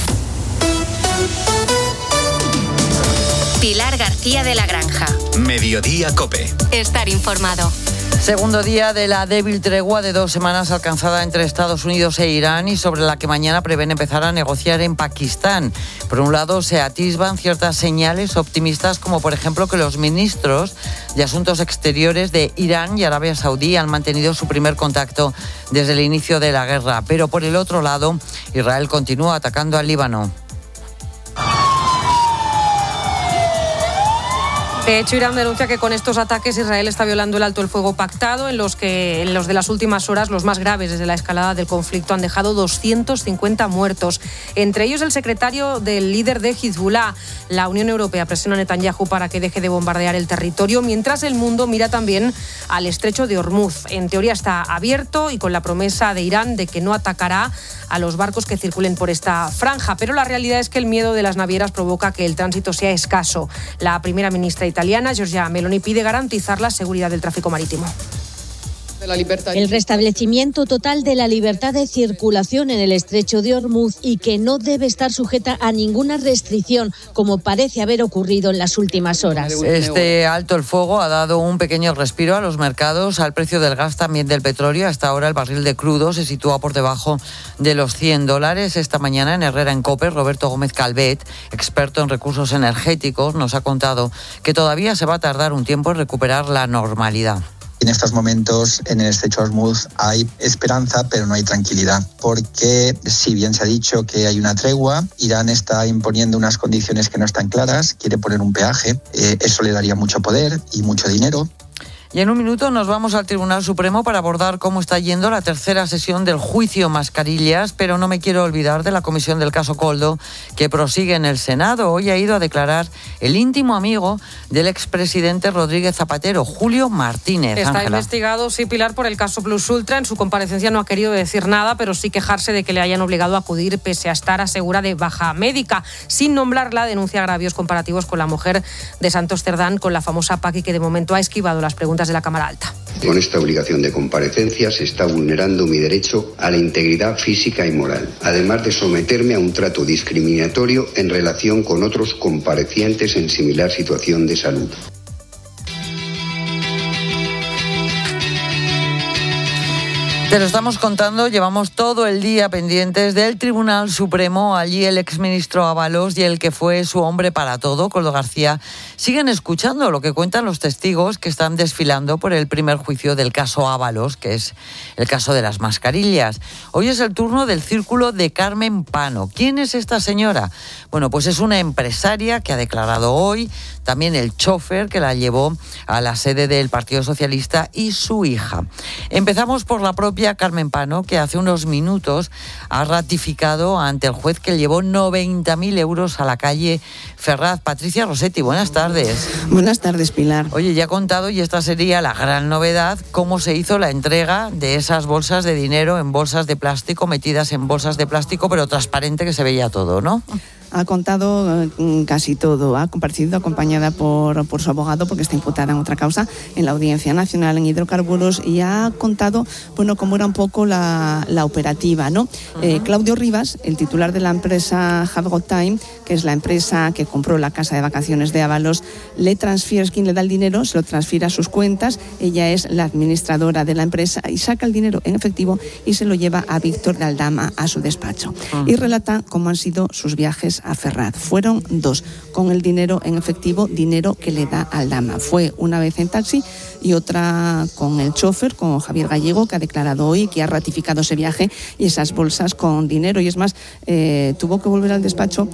Pilar García de la Granja. Mediodía COPE. Estar informado. Segundo día de la débil tregua de 2 semanas alcanzada entre Estados Unidos e Irán y sobre la que mañana prevén empezar a negociar en Pakistán. Por un lado, se atisban ciertas señales optimistas, como por ejemplo que los ministros de Asuntos Exteriores de Irán y Arabia Saudí han mantenido su primer contacto desde el inicio de la guerra. Pero por el otro lado, Israel continúa atacando al Líbano. De hecho, Irán denuncia que con estos ataques Israel está violando el alto el fuego pactado, en los de las últimas horas, los más graves desde la escalada del conflicto, han dejado 250 muertos. Entre ellos el secretario del líder de Hezbollah. La Unión Europea presiona a Netanyahu para que deje de bombardear el territorio, mientras el mundo mira también al estrecho de Hormuz. En teoría está abierto y con la promesa de Irán de que no atacará a los barcos que circulen por esta franja. Pero la realidad es que el miedo de las navieras provoca que el tránsito sea escaso. La primera ministra italiana, Giorgia Meloni, pide garantizar la seguridad del tráfico marítimo. El restablecimiento total de la libertad de circulación en el estrecho de Hormuz y que no debe estar sujeta a ninguna restricción, como parece haber ocurrido en las últimas horas. Este alto el fuego ha dado un pequeño respiro a los mercados, al precio del gas, también del petróleo. Hasta ahora el barril de crudo se sitúa por debajo de los $100. Esta mañana en Herrera en COPE, Roberto Gómez Calvet, experto en recursos energéticos, nos ha contado que todavía se va a tardar un tiempo en recuperar la normalidad. En estos momentos en el estrecho de Hormuz hay esperanza, pero no hay tranquilidad, porque si bien se ha dicho que hay una tregua, Irán está imponiendo unas condiciones que no están claras, quiere poner un peaje, eso le daría mucho poder y mucho dinero. Y en un minuto nos vamos al Tribunal Supremo para abordar cómo está yendo la tercera sesión del juicio Mascarillas, pero no me quiero olvidar de la comisión del caso Koldo, que prosigue en el Senado. Hoy ha ido a declarar el íntimo amigo del expresidente Rodríguez Zapatero, Julio Martínez. Está Ángela. investigado, sí, Pilar, por el caso Plus Ultra. En su comparecencia no ha querido decir nada, pero sí quejarse de que le hayan obligado a acudir pese a estar asegura de baja médica. Sin nombrarla, denuncia agravios comparativos con la mujer de Santos Cerdán, con la famosa Paqui, que de momento ha esquivado las preguntas de la Cámara Alta. Con esta obligación de comparecencia se está vulnerando mi derecho a la integridad física y moral, además de someterme a un trato discriminatorio en relación con otros comparecientes en similar situación de salud. Te lo estamos contando, llevamos todo el día pendientes del Tribunal Supremo. Allí el exministro Ábalos y el que fue su hombre para todo, Koldo García, siguen escuchando lo que cuentan los testigos que están desfilando por el primer juicio del caso Ábalos, que es el caso de las mascarillas. Hoy es el turno del círculo de Carmen Pano. ¿Quién es esta señora? Bueno, pues es una empresaria que ha declarado hoy, también el chofer que la llevó a la sede del Partido Socialista y su hija. Empezamos por la propia Carmen Pano, que hace unos minutos ha ratificado ante el juez que llevó 90.000 euros a la calle Ferraz. Patricia Rossetti, buenas tardes. Buenas tardes, Pilar. Oye, ya he contado, y esta sería la gran novedad, cómo se hizo la entrega de esas bolsas de dinero en bolsas de plástico, metidas en bolsas de plástico, pero transparente, que se veía todo, ¿no? ha contado casi todo. Ha comparecido acompañada por su abogado, porque está imputada en otra causa en la Audiencia Nacional en hidrocarburos, y ha contado, bueno, cómo era un poco la operativa, ¿no? Claudio Rivas, el titular de la empresa Have Got Time, que es la empresa que compró la casa de vacaciones de Ábalos, le transfiere, es quien le da el dinero, se lo transfiere a sus cuentas. Ella es la administradora de la empresa y saca el dinero en efectivo y se lo lleva a Víctor de Aldama a su despacho. Y relata cómo han sido sus viajes a Ferraz. Fueron 2, con el dinero en efectivo, dinero que le da Aldama. Fue una vez en taxi y otra con el chofer, con Javier Gallego, que ha declarado hoy que ha ratificado ese viaje y esas bolsas con dinero. Y es más, tuvo que volver al despacho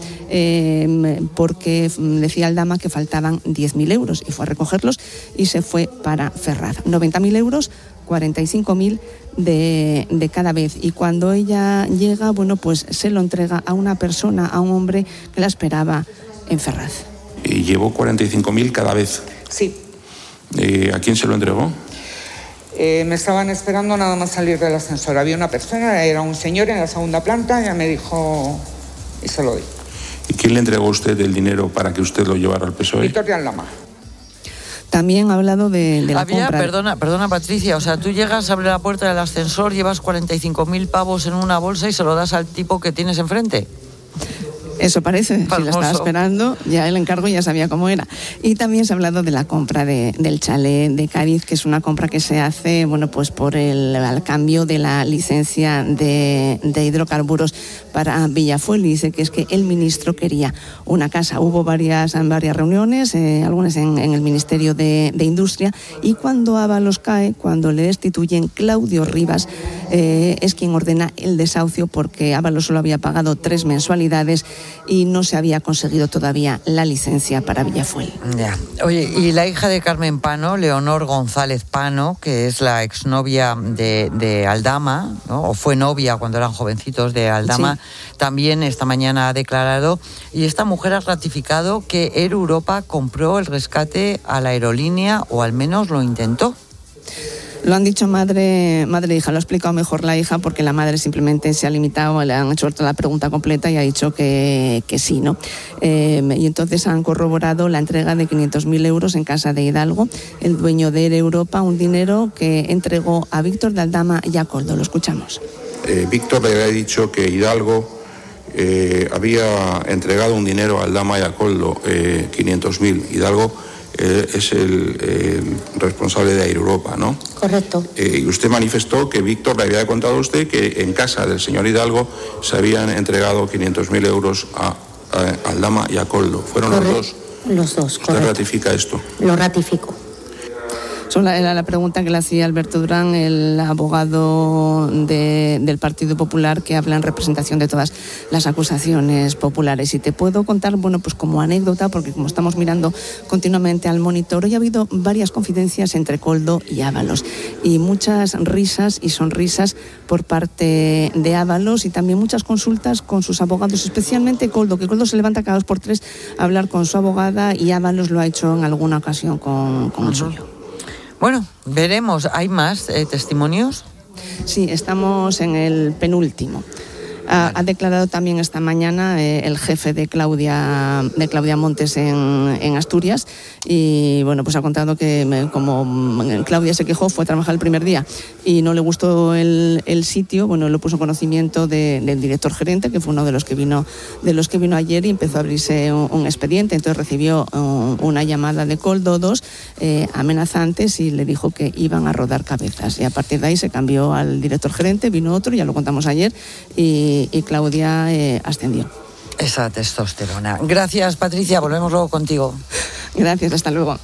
porque decía Aldama que faltaban 10.000 euros y fue a recogerlos y se fue para Ferraz. 90.000 euros, 45.000 de cada vez. Y cuando ella llega, bueno, pues se lo entrega a una persona, a un hombre que la esperaba en Ferraz. ¿Y llevó 45.000 cada vez? Sí. ¿A quién se lo entregó? Me estaban esperando nada más salir del ascensor. Había una persona, era un señor en la segunda planta, ya me dijo y se lo di. ¿Y quién le entregó a usted el dinero para que usted lo llevara al PSOE? Víctor de Aldama. También ha hablado de la compra. Perdona, Patricia, o sea, tú llegas, abres la puerta del ascensor, llevas 45.000 pavos en una bolsa y se lo das al tipo que tienes enfrente. Eso parece, si la estaba esperando, ya el encargo ya sabía cómo era. Y también se ha hablado de la compra del chalet de Cádiz, que es una compra que se hace, bueno, pues por al cambio de la licencia de hidrocarburos para Villafuel. Y dice que es que el ministro quería una casa. Hubo varias reuniones, algunas en el Ministerio de Industria, y cuando Ábalos cae, cuando le destituyen, Claudio Rivas es quien ordena el desahucio, porque Ábalos solo había pagado 3 mensualidades y no se había conseguido todavía la licencia para Villafuel. Ya. Oye, y la hija de Carmen Pano, Leonor González Pano, que es la exnovia de Aldama, ¿no? O fue novia cuando eran jovencitos de Aldama, sí, también esta mañana ha declarado, y esta mujer ha ratificado que Air Europa compró el rescate a la aerolínea, o al menos lo intentó. Lo han dicho madre e hija, lo ha explicado mejor la hija, porque la madre simplemente se ha limitado, le han hecho la pregunta completa y ha dicho que sí, ¿no? Y entonces han corroborado la entrega de 500.000 euros en casa de Hidalgo, el dueño de Air Europa, un dinero que entregó a Víctor de Aldama y a Coldo. Lo escuchamos. Víctor le había dicho que Hidalgo había entregado un dinero a Aldama y a Coldo, 500.000. Hidalgo es el responsable de Air Europa, ¿no? Correcto. Y usted manifestó que Víctor le había contado a usted que en casa del señor Hidalgo se habían entregado 500.000 euros a Aldama y a Coldo. ¿Fueron los dos? Los dos, ¿Usted correcto. ratifica esto? Lo ratifico. Era la pregunta que le hacía Alberto Durán, el abogado del Partido Popular, que habla en representación de todas las acusaciones populares. Y te puedo contar, bueno, pues como anécdota, porque como estamos mirando continuamente al monitor, hoy ha habido varias confidencias entre Coldo y Ábalos, y muchas risas y sonrisas por parte de Ábalos, y también muchas consultas con sus abogados, especialmente Coldo, que Coldo se levanta cada 2 por 3 a hablar con su abogada, y Ábalos lo ha hecho en alguna ocasión con el suyo. Bueno, veremos. ¿Hay más testimonios? Sí, estamos en el penúltimo. Ha declarado también esta mañana el jefe de Claudia Montes en Asturias, y bueno, pues ha contado que como Claudia se quejó, fue a trabajar el primer día y no le gustó el sitio, bueno, lo puso en conocimiento del director gerente, que fue uno de los que vino ayer, y empezó a abrirse un expediente. Entonces recibió una llamada de Coldo, 2 amenazantes, y le dijo que iban a rodar cabezas, y a partir de ahí se cambió al director gerente, vino otro, ya lo contamos ayer, y Claudia ascendió. Esa testosterona. Gracias, Patricia. Volvemos luego contigo. Gracias, hasta luego.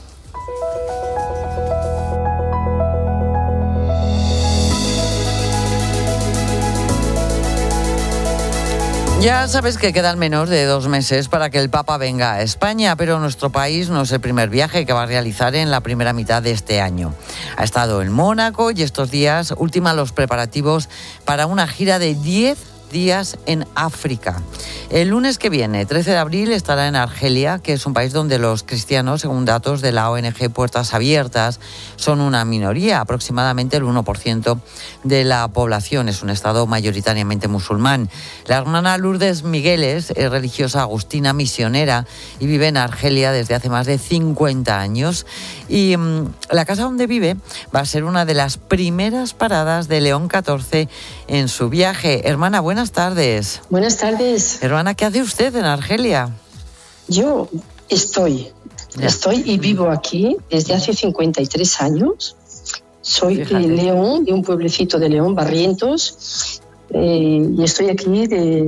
Ya sabes que quedan menos de 2 meses para que el Papa venga a España, pero nuestro país no es el primer viaje que va a realizar en la primera mitad de este año. Ha estado en Mónaco y estos días ultima los preparativos para una gira de 10 días en África. El lunes que viene, 13 de abril, estará en Argelia, que es un país donde los cristianos, según datos de la ONG Puertas Abiertas, son una minoría, aproximadamente el 1% de la población. Es un estado mayoritariamente musulmán. La hermana Lourdes Migueles es religiosa agustina misionera y vive en Argelia desde hace más de 50 años. Y la casa donde vive va a ser una de las primeras paradas de León XIV en su viaje. Hermana, buenas tardes. Buenas tardes. Hermana, ¿qué hace usted en Argelia? Yo estoy y vivo aquí desde hace 53 años. Soy de León, de un pueblecito de León, Barrientos, y estoy aquí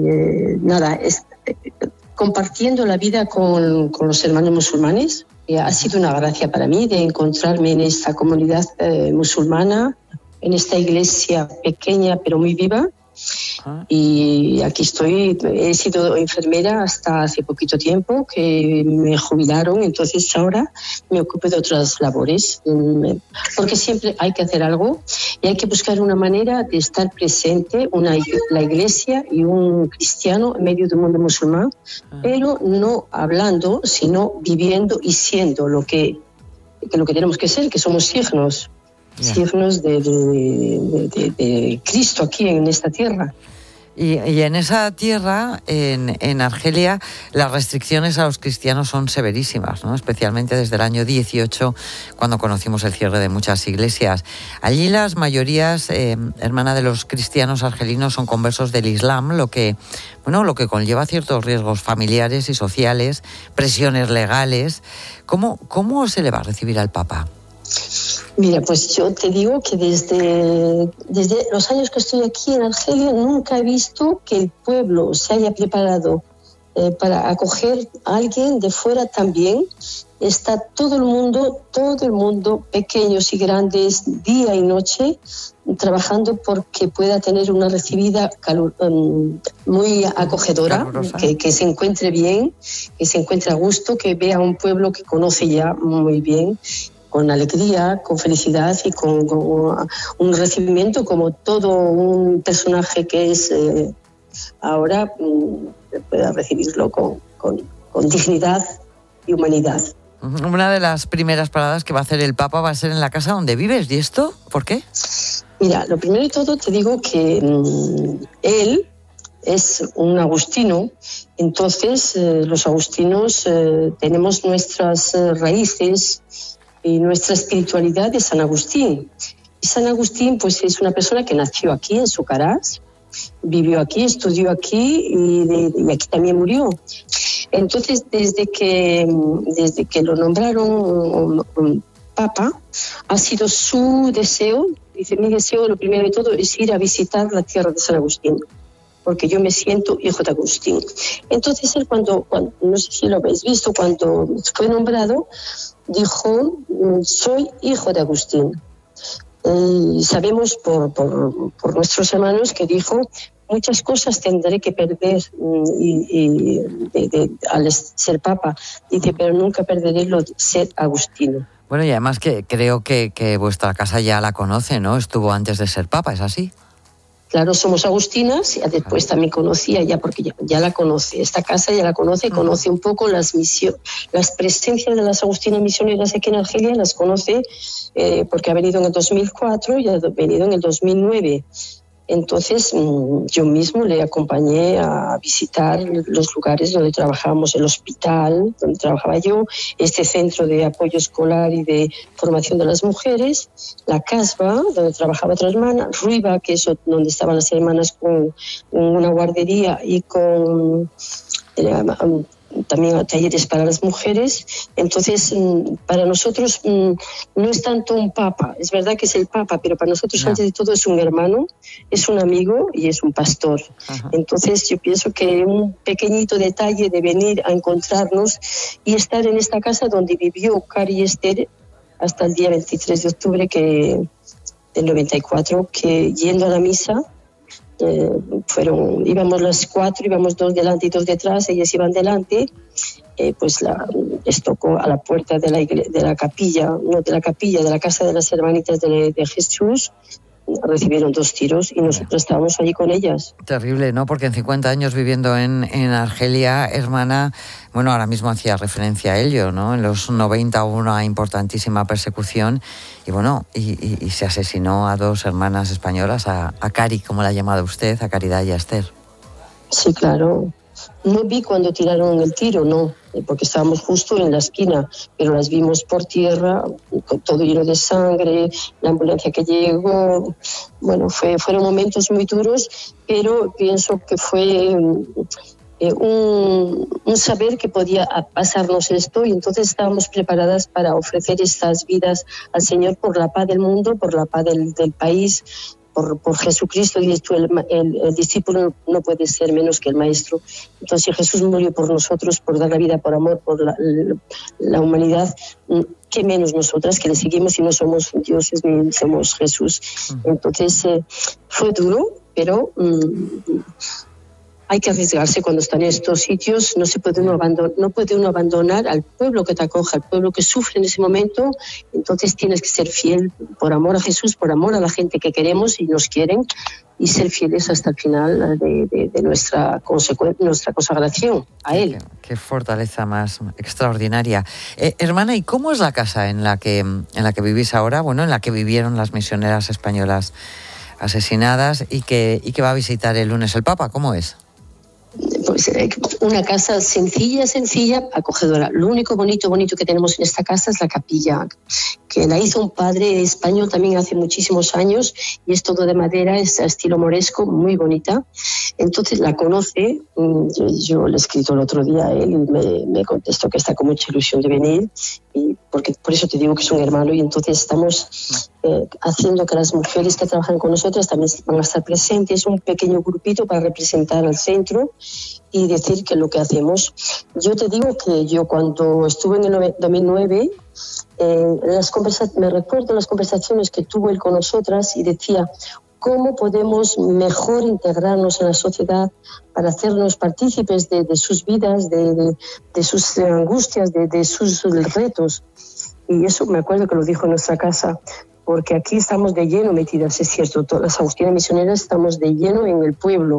compartiendo la vida con los hermanos musulmanes. Ha sido una gracia para mí de encontrarme en esta comunidad musulmana, en esta iglesia pequeña pero muy viva. Y aquí estoy. He sido enfermera hasta hace poquito tiempo, que me jubilaron, entonces ahora me ocupo de otras labores, porque siempre hay que hacer algo y hay que buscar una manera de estar presente, la iglesia y un cristiano en medio del mundo musulmán, pero no hablando, sino viviendo y siendo lo que tenemos que ser, que somos signos de Cristo aquí en esta tierra. Y en esa tierra, en Argelia, las restricciones a los cristianos son severísimas, ¿no? Especialmente desde el año 18, cuando conocimos el cierre de muchas iglesias. Allí las mayorías, hermana, de los cristianos argelinos son conversos del Islam, lo que conlleva ciertos riesgos familiares y sociales, presiones legales. ¿Cómo se le va a recibir al Papa? Mira, pues yo te digo que desde los años que estoy aquí en Argelia nunca he visto que el pueblo se haya preparado para acoger a alguien de fuera también. Está todo el mundo, pequeños y grandes, día y noche, trabajando porque pueda tener una recibida muy acogedora, que se encuentre bien, que se encuentre a gusto, que vea un pueblo que conoce ya muy bien, con alegría, con felicidad y con un recibimiento como todo un personaje que es ahora, pueda recibirlo con dignidad y humanidad. Una de las primeras paradas que va a hacer el Papa va a ser en la casa donde vives. ¿Y esto? ¿Por qué? Mira, lo primero de todo te digo que él es un agustino, entonces los agustinos tenemos nuestras raíces y nuestra espiritualidad de San Agustín. Y San Agustín pues es una persona que nació aquí en Sucarás, vivió aquí, estudió aquí y aquí también murió. Entonces desde que lo nombraron Papa, ha sido su deseo, dice, mi deseo lo primero de todo es ir a visitar la tierra de San Agustín, porque yo me siento hijo de Agustín. Entonces él cuando no sé si lo habéis visto, cuando fue nombrado, dijo, soy hijo de Agustín. Y sabemos por nuestros hermanos que dijo, muchas cosas tendré que perder al ser Papa. Dice, pero nunca perderé lo de ser agustino. Bueno, y además que creo que vuestra casa ya la conoce, ¿no? Estuvo antes de ser Papa, ¿es así? Claro, somos agustinas, y después también conocía ya, porque ya la conoce, esta casa ya la conoce, conoce un poco las presencias de las agustinas misioneras aquí en Argelia, las conoce porque ha venido en el 2004 y ha venido en el 2009. Entonces yo mismo le acompañé a visitar los lugares donde trabajábamos, el hospital donde trabajaba yo, este centro de apoyo escolar y de formación de las mujeres, la casba donde trabajaba otra hermana, Ruiba, que es donde estaban las hermanas con una guardería y con también talleres para las mujeres. Entonces para nosotros no es tanto un papa, es verdad que es el papa, pero para nosotros antes de todo es un hermano, es un amigo y es un pastor. Entonces yo pienso que un pequeñito detalle de venir a encontrarnos y estar en esta casa donde vivió Cari Esther hasta el día 23 de octubre del 94, que yendo a la misa íbamos las 4, íbamos 2 delante y 2 detrás, ellas iban delante, pues les tocó a la puerta de la capilla, no de la capilla, de la casa de las hermanitas de Jesús, recibieron 2 tiros y nosotros estábamos allí con ellas. Terrible, ¿no? Porque en 50 años viviendo en Argelia, hermana, bueno, ahora mismo hacía referencia a ello, ¿no? En los 90 hubo una importantísima persecución y bueno, y se asesinó a 2 hermanas españolas, a Cari, como la ha llamado usted, a Caridad y a Esther. Sí, claro. No vi cuando tiraron el tiro, no, porque estábamos justo en la esquina, pero las vimos por tierra, con todo lleno de sangre, la ambulancia que llegó. Bueno, fueron momentos muy duros, pero pienso que fue un saber que podía pasarnos esto, y entonces estábamos preparadas para ofrecer estas vidas al Señor por la paz del mundo, por la paz del país. Por Jesucristo, y esto el discípulo no puede ser menos que el maestro. Entonces, si Jesús murió por nosotros, por dar la vida, por amor, por la humanidad, ¿qué menos nosotras que le seguimos y no somos dioses ni somos Jesús? Entonces, fue duro, pero hay que arriesgarse cuando están en estos sitios. No puede uno abandonar al pueblo que te acoja, al pueblo que sufre en ese momento. Entonces tienes que ser fiel por amor a Jesús, por amor a la gente que queremos y nos quieren, y ser fieles hasta el final de nuestra consagración a Él. Qué fortaleza más extraordinaria. Hermana, ¿y cómo es la casa en la que vivís ahora? Bueno, en la que vivieron las misioneras españolas asesinadas y que va a visitar el lunes el Papa. ¿Cómo es? Pues una casa sencilla, acogedora. Lo único bonito que tenemos en esta casa es la capilla, que la hizo un padre español también hace muchísimos años, y es todo de madera, es estilo moresco, muy bonita. Entonces la conoce, yo le he escrito el otro día a él y me contestó que está con mucha ilusión de venir, y porque por eso te digo que es un hermano, y entonces estamos haciendo que las mujeres que trabajan con nosotras también van a estar presentes, un pequeño grupito para representar al centro y decir que lo que hacemos. Yo te digo que yo cuando estuve en el 2009, me recuerdo las conversaciones que tuvo él con nosotras, y decía: ¿cómo podemos mejor integrarnos en la sociedad para hacernos partícipes de sus vidas, de sus angustias, de sus retos? Y eso me acuerdo que lo dijo en nuestra casa, porque aquí estamos de lleno metidas, es cierto, todas las agustinas misioneras estamos de lleno en el pueblo.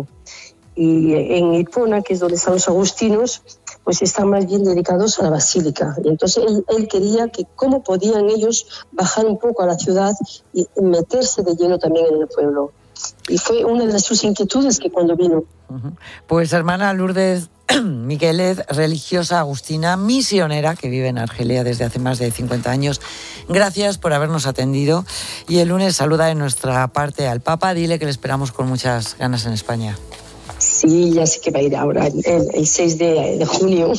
Y en Hipona, que es donde están los agustinos, pues están más bien dedicados a la basílica. Y entonces él quería que cómo podían ellos bajar un poco a la ciudad y meterse de lleno también en el pueblo. Y fue una de sus inquietudes que cuando vino. Pues hermana Lourdes Miquelez, religiosa agustina, misionera, que vive en Argelia desde hace más de 50 años. Gracias por habernos atendido. Y el lunes saluda de nuestra parte al Papa. Dile que le esperamos con muchas ganas en España. Sí, ya sé que va a ir ahora, el 6 de junio.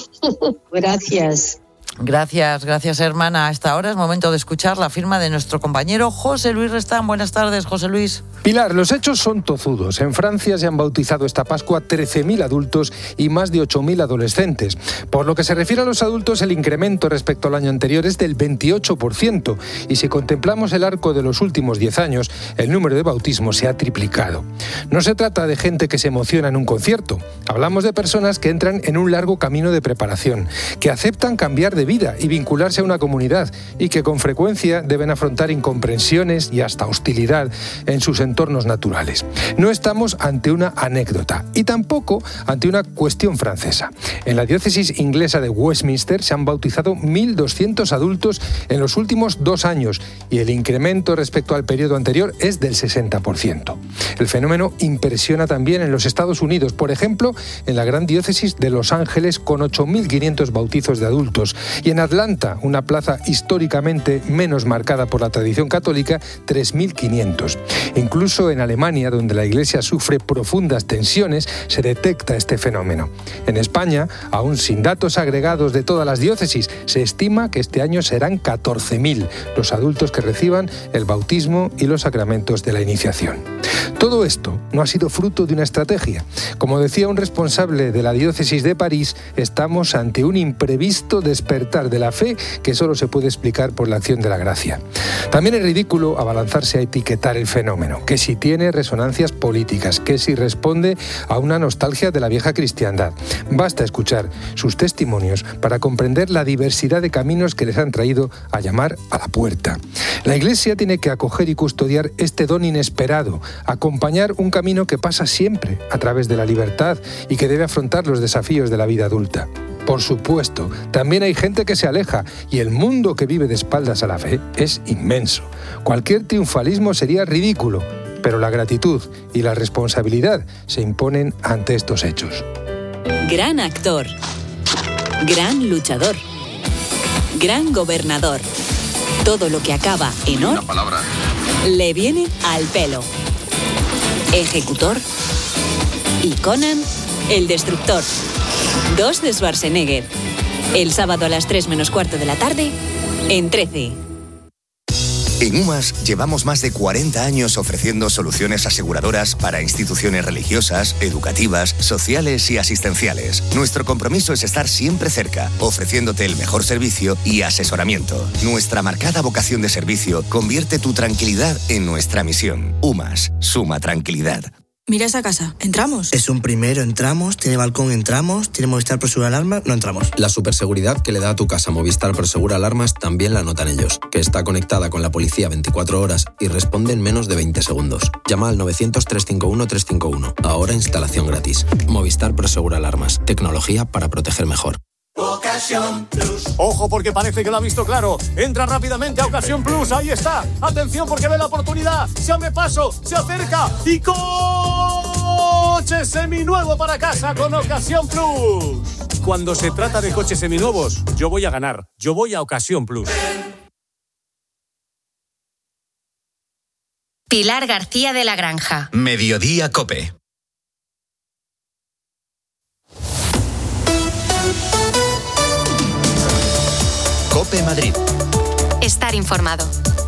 Gracias. Gracias, hermana. Hasta ahora es momento de escuchar la firma de nuestro compañero José Luis Restán. Buenas tardes, José Luis. Pilar, los hechos son tozudos. En Francia se han bautizado esta Pascua 13.000 adultos y más de 8.000 adolescentes. Por lo que se refiere a los adultos, el incremento respecto al año anterior es del 28%. Y si contemplamos el arco de los últimos 10 años, el número de bautismos se ha triplicado. No se trata de gente que se emociona en un concierto. Hablamos de personas que entran en un largo camino de preparación, que aceptan cambiar de vida y vincularse a una comunidad, y que con frecuencia deben afrontar incomprensiones y hasta hostilidad en sus entornos naturales. No estamos ante una anécdota y tampoco ante una cuestión francesa. En la diócesis inglesa de Westminster se han bautizado 1.200 adultos en los últimos 2 años, y el incremento respecto al periodo anterior es del 60%. El fenómeno impresiona también en los Estados Unidos, por ejemplo, en la gran diócesis de Los Ángeles, con 8.500 bautizos de adultos, y en Atlanta, una plaza históricamente menos marcada por la tradición católica, 3.500. Incluso en Alemania, donde la Iglesia sufre profundas tensiones, se detecta este fenómeno. En España, aún sin datos agregados de todas las diócesis, se estima que este año serán 14.000 los adultos que reciban el bautismo y los sacramentos de la iniciación. Todo esto no ha sido fruto de una estrategia. Como decía un responsable de la diócesis de París, estamos ante un imprevisto despertar despertar de la fe que solo se puede explicar por la acción de la gracia. También es ridículo abalanzarse a etiquetar el fenómeno, que si tiene resonancias políticas, que si responde a una nostalgia de la vieja cristiandad. Basta escuchar sus testimonios para comprender la diversidad de caminos que les han traído a llamar a la puerta. La Iglesia tiene que acoger y custodiar este don inesperado, acompañar un camino que pasa siempre a través de la libertad y que debe afrontar los desafíos de la vida adulta. Por supuesto, también hay gente que se aleja y el mundo que vive de espaldas a la fe es inmenso. Cualquier triunfalismo sería ridículo, pero la gratitud y la responsabilidad se imponen ante estos hechos. Gran actor, gran luchador, gran gobernador. Todo lo que acaba en or le viene al pelo. Ejecutor y Conan, el destructor. 2 de Schwarzenegger. El sábado a las 3:15 de la tarde en 13. En UMAS llevamos más de 40 años ofreciendo soluciones aseguradoras para instituciones religiosas, educativas, sociales y asistenciales. Nuestro compromiso es estar siempre cerca, ofreciéndote el mejor servicio y asesoramiento. Nuestra marcada vocación de servicio convierte tu tranquilidad en nuestra misión. UMAS, suma tranquilidad. Mira esa casa, ¿entramos? Es un primero, entramos, tiene balcón, entramos, tiene Movistar Prosegur Alarmas, no entramos. La superseguridad que le da a tu casa Movistar Prosegur Alarmas también la notan ellos, que está conectada con la policía 24 horas y responde en menos de 20 segundos. Llama al 900-351-351. Ahora instalación gratis. Movistar Prosegur Alarmas. Tecnología para proteger mejor. Ocasión Plus. Ojo, porque parece que lo ha visto claro. Entra rápidamente a Ocasión Plus. Ahí está. Atención, porque ve la oportunidad. Se abre paso, se acerca y coche seminuevo para casa con Ocasión Plus. Cuando se trata de coches seminuevos, yo voy a ganar. Yo voy a Ocasión Plus. Pilar García de la Granja. Mediodía COPE. COPE Madrid. Estar informado.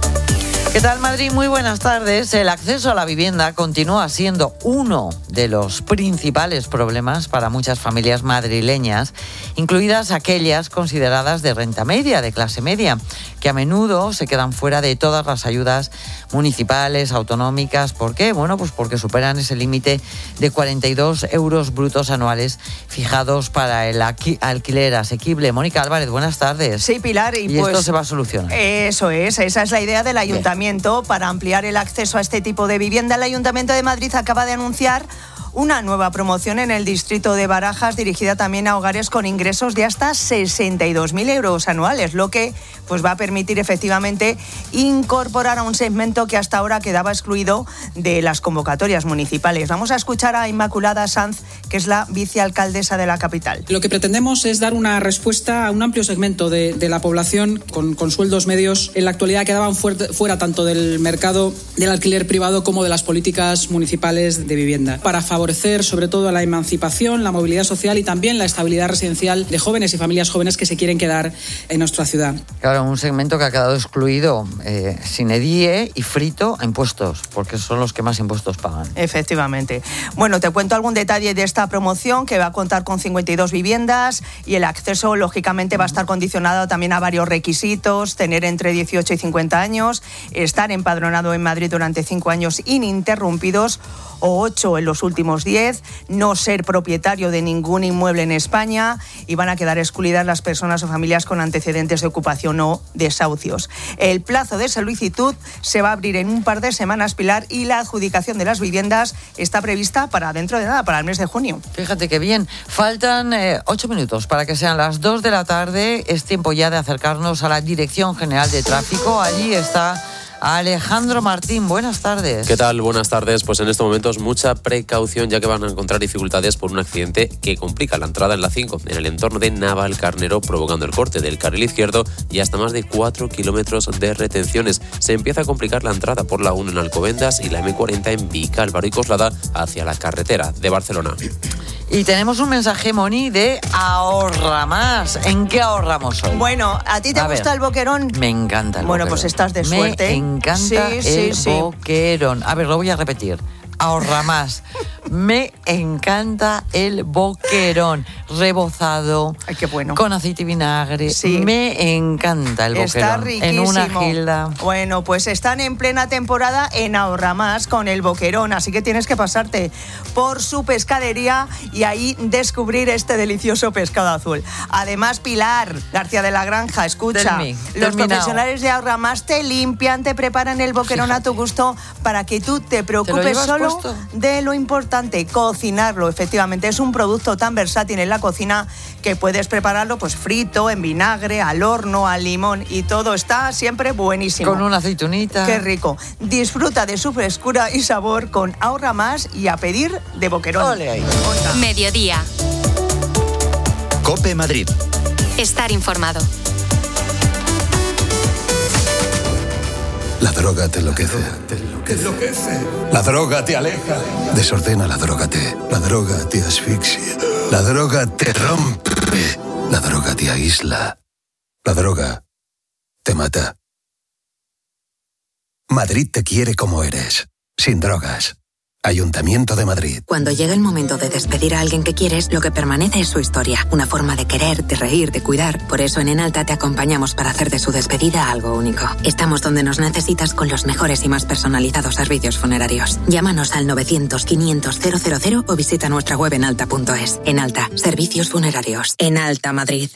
¿Qué tal, Madrid? Muy buenas tardes. El acceso a la vivienda continúa siendo uno de los principales problemas para muchas familias madrileñas, incluidas aquellas consideradas de renta media, de clase media, que a menudo se quedan fuera de todas las ayudas municipales, autonómicas. ¿Por qué? Bueno, pues porque superan ese límite de 42 euros brutos anuales fijados para el alquiler asequible. Mónica Álvarez, buenas tardes. Sí, Pilar. Y pues, esto se va a solucionar. Eso es, esa es la idea del Ayuntamiento. Para ampliar el acceso a este tipo de vivienda, el Ayuntamiento de Madrid acaba de anunciar una nueva promoción en el distrito de Barajas dirigida también a hogares con ingresos de hasta 62.000 euros anuales, lo que pues va a permitir efectivamente incorporar a un segmento que hasta ahora quedaba excluido de las convocatorias municipales. Vamos a escuchar a Inmaculada Sanz, que es la vicealcaldesa de la capital. Lo que pretendemos es dar una respuesta a un amplio segmento de la población con sueldos medios. En la actualidad quedaban fuera tanto del mercado del alquiler privado como de las políticas municipales de vivienda. Para favorecer sobre todo la emancipación, la movilidad social y también la estabilidad residencial de jóvenes y familias jóvenes que se quieren quedar en nuestra ciudad. Claro, un segmento que ha quedado excluido sin EDIE y frito a impuestos, porque son los que más impuestos pagan. Efectivamente. Bueno, te cuento algún detalle de esta promoción, que va a contar con 52 viviendas y el acceso, lógicamente, va a estar condicionado también a varios requisitos: tener entre 18 y 50 años, estar empadronado en Madrid durante 5 años ininterrumpidos o 8 en los últimos 10, no ser propietario de ningún inmueble en España, y van a quedar excluidas las personas o familias con antecedentes de ocupación o desahucios. El plazo de solicitud se va a abrir en un par de semanas, Pilar, y la adjudicación de las viviendas está prevista para dentro de nada, para el mes de junio. Fíjate qué bien. Faltan 8 minutos para que sean las 2 de la tarde. Es tiempo ya de acercarnos a la Dirección General de Tráfico. Allí está Alejandro Martín, buenas tardes. ¿Qué tal? Buenas tardes. Pues en estos momentos mucha precaución, ya que van a encontrar dificultades por un accidente que complica la entrada en la 5, en el entorno de Navalcarnero, provocando el corte del carril izquierdo y hasta más de 4 kilómetros de retenciones. Se empieza a complicar la entrada por la 1 en Alcobendas y la M40 en Vic, Álvaro y Coslada hacia la carretera de Barcelona. Y tenemos un mensaje, Moni, de ahorra más. ¿En qué ahorramos hoy? Bueno, ¿a ti te gusta el boquerón? Me encanta el boquerón. Bueno, pues estás de suerte. Me encanta el boquerón. A ver, lo voy a repetir. Ahorra Más. Me encanta el boquerón rebozado. Ay, qué bueno. Con aceite y vinagre. Sí. Me encanta el boquerón. Está riquísimo. En una gilda. Bueno, pues están en plena temporada en Ahorra Más con el boquerón, así que tienes que pasarte por su pescadería y ahí descubrir este delicioso pescado azul. Además, Pilar García de la Granja, escucha, los profesionales de Ahorra Más te limpian, te preparan el boquerón a tu gusto para que tú te preocupes solo de lo importante, cocinarlo. Efectivamente, es un producto tan versátil en la cocina que puedes prepararlo pues frito, en vinagre, al horno, al limón y todo está siempre buenísimo. Con una aceitunita. Qué rico. Disfruta de su frescura y sabor con Ahorra Más y a pedir de boquerón. Ole ahí. Mediodía. COPE Madrid. Estar informado. La droga te enloquece. La droga te aleja. Desordena la droga te asfixia. La droga te rompe. La droga te aísla. La droga te mata. Madrid te quiere como eres, sin drogas. Ayuntamiento de Madrid. Cuando llega el momento de despedir a alguien que quieres, lo que permanece es su historia. Una forma de querer, de reír, de cuidar. Por eso en Enalta te acompañamos para hacer de su despedida algo único. Estamos donde nos necesitas con los mejores y más personalizados servicios funerarios. Llámanos al 900-500-000 o visita nuestra web enalta.es. Enalta, servicios funerarios. Enalta Madrid.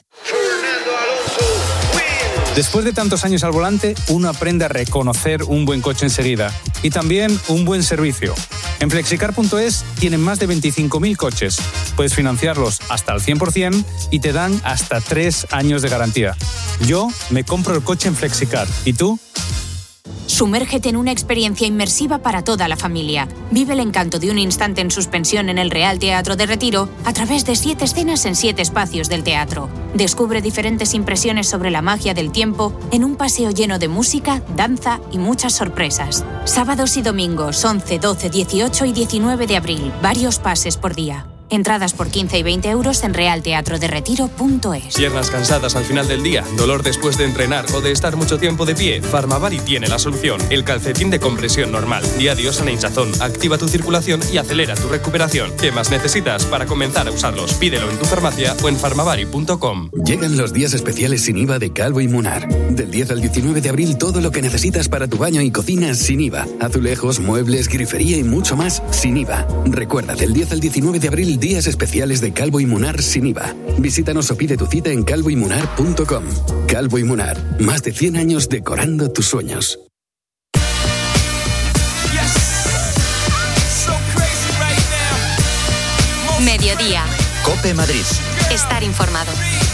Después de tantos años al volante, uno aprende a reconocer un buen coche enseguida y también un buen servicio. En Flexicar.es tienen más de 25.000 coches. Puedes financiarlos hasta el 100% y te dan hasta 3 años de garantía. Yo me compro el coche en Flexicar. ¿Y tú? Sumérgete en una experiencia inmersiva para toda la familia. Vive el encanto de un instante en suspensión en el Real Teatro de Retiro a través de 7 escenas en 7 espacios del teatro. Descubre diferentes impresiones sobre la magia del tiempo en un paseo lleno de música, danza y muchas sorpresas. Sábados y domingos 11, 12, 18 y 19 de abril. Varios pases por día. Entradas por 15 y 20 euros en realteatroderetiro.es. Piernas cansadas al final del día, dolor después de entrenar o de estar mucho tiempo de pie. Farmavari tiene la solución. El calcetín de compresión normal. Día de Osana Hinchazón. Activa tu circulación y acelera tu recuperación. ¿Qué más necesitas para comenzar a usarlos? Pídelo en tu farmacia o en farmavari.com. Llegan los días especiales sin IVA de Calvo y Munar. Del 10 al 19 de abril todo lo que necesitas para tu baño y cocina sin IVA. Azulejos, muebles, grifería y mucho más sin IVA. Recuerda, del 10 al 19 de abril días especiales de Calvo y Munar sin IVA. Visítanos o pide tu cita en calvoymunar.com. Calvo y Munar, más de 100 años decorando tus sueños. Mediodía. COPE Madrid. Estar informado.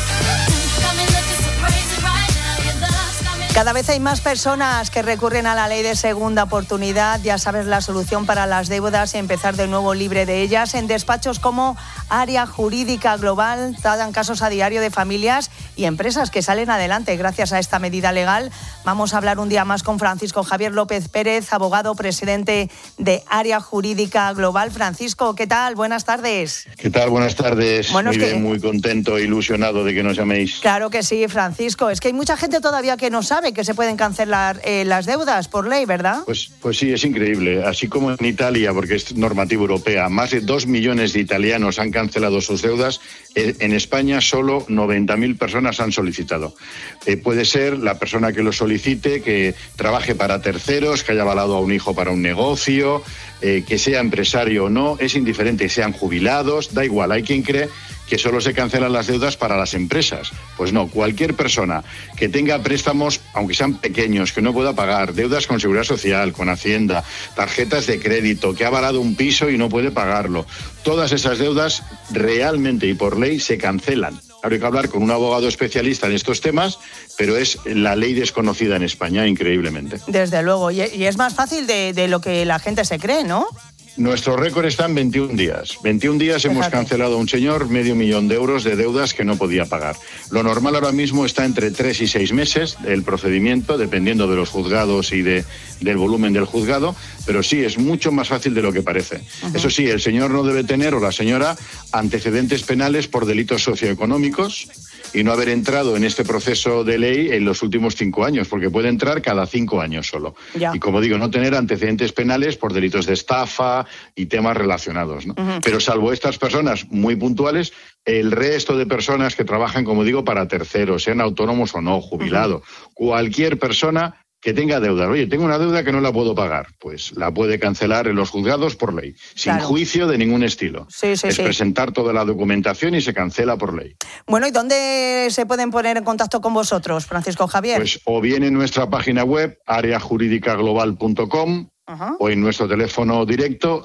Cada vez hay más personas que recurren a la ley de segunda oportunidad. Ya sabes, la solución para las deudas y empezar de nuevo libre de ellas. En despachos como Área Jurídica Global tratan casos a diario de familias y empresas que salen adelante gracias a esta medida legal. Vamos a hablar un día más con Francisco Javier López Pérez, abogado presidente de Área Jurídica Global. Francisco, ¿qué tal? Buenas tardes. ¿Qué tal? Buenas tardes. Bueno, muy bien, muy contento e ilusionado de que nos llaméis. Claro que sí, Francisco. Es que hay mucha gente todavía que no sabe que se pueden cancelar las deudas por ley, ¿verdad? Pues sí, es increíble. Así como en Italia, porque es normativa europea, más de 2 millones de italianos han cancelado sus deudas, en España solo 90.000 personas han solicitado. Puede ser la persona que lo solicite, que trabaje para terceros, que haya avalado a un hijo para un negocio, que sea empresario o no, es indiferente, sean jubilados, da igual. Hay quien cree que solo se cancelan las deudas para las empresas. Pues no, cualquier persona que tenga préstamos, aunque sean pequeños, que no pueda pagar, deudas con Seguridad Social, con Hacienda, tarjetas de crédito, que ha avalado un piso y no puede pagarlo, todas esas deudas realmente y por ley se cancelan. Ahora hay que hablar con un abogado especialista en estos temas, pero es la ley desconocida en España, increíblemente. Desde luego, y es más fácil de lo que la gente se cree, ¿no? Nuestro récord está en 21 días. 21 días hemos cancelado a un señor 500.000 euros de deudas que no podía pagar. Lo normal ahora mismo está entre 3 y 6 meses el procedimiento, dependiendo de los juzgados y del volumen del juzgado, pero sí, es mucho más fácil de lo que parece. Eso sí, el señor no debe tener, o la señora, antecedentes penales por delitos socioeconómicos y no haber entrado en este proceso de ley en los últimos 5 años, porque puede entrar cada 5 años solo. Ya. Y como digo, no tener antecedentes penales por delitos de estafa y temas relacionados, ¿no? Pero salvo estas personas muy puntuales, el resto de personas que trabajan, como digo, para terceros, sean autónomos o no, jubilados, cualquier persona que tenga deuda. Oye, tengo una deuda que no la puedo pagar, pues la puede cancelar en los juzgados por ley, sin juicio de ningún estilo. Es presentar toda la documentación y se cancela por ley. Bueno, ¿y dónde se pueden poner en contacto con vosotros, Francisco Javier? Pues o bien en nuestra página web, areajuridicaglobal.com, o en nuestro teléfono directo,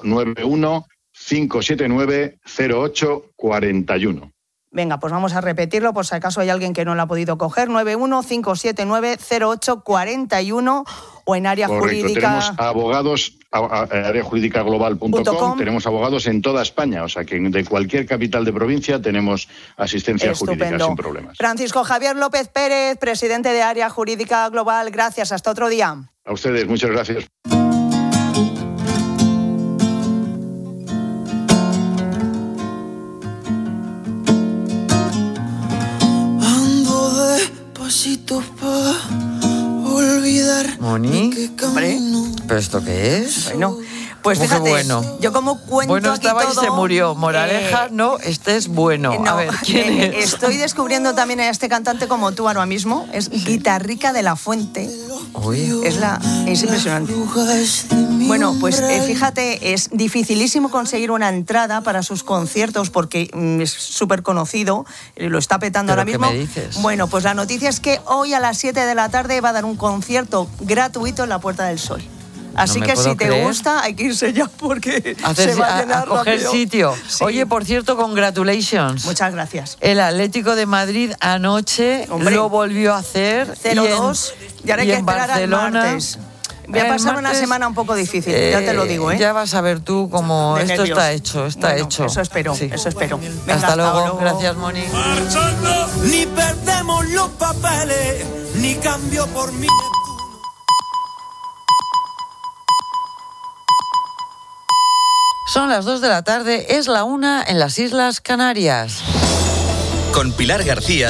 91-579-0841. Venga, pues vamos a repetirlo por si acaso hay alguien que no lo ha podido coger. 91-579-0841 o en área jurídica. Tenemos abogados, areajuridicaglobal.com, tenemos abogados en toda España, o sea que de cualquier capital de provincia tenemos asistencia jurídica sin problemas. Francisco Javier López Pérez, presidente de Área Jurídica Global, gracias, hasta otro día. A ustedes, muchas gracias. Pa olvidar. Moni, ¿pero esto qué es? Bueno, pues fíjate, yo como cuento bueno aquí estaba todo, y se murió. Moraleja, no, este es bueno. No, a ver, ¿quién es? Estoy descubriendo también a este cantante como tú ahora mismo. Es Guitarrica de la Fuente. Uy. Es impresionante. Bueno, pues fíjate, es dificilísimo conseguir una entrada para sus conciertos porque es súper conocido, lo está petando ahora mismo. ¿Qué me dices? Bueno, pues la noticia es que hoy a las 7 de la tarde va a dar un concierto gratuito en la Puerta del Sol. Así que si te gusta, hay que irse ya porque se va a llenar a coger rápido. sitio. Sí. Oye, por cierto, congratulations. Muchas gracias. El Atlético de Madrid anoche lo volvió a hacer. 0-2. Y ahora hay que esperar Barcelona, al martes. Voy a pasar una semana un poco difícil, ya te lo digo, ¿eh? Ya vas a ver tú cómo esto nervios. está hecho, está hecho. Eso espero, eso espero. Venga, hasta luego. Gracias, Moni. Ni perdemos los papeles, ni cambio por mí. Son las 2 de la tarde, es la 1 en las Islas Canarias. Con Pilar García.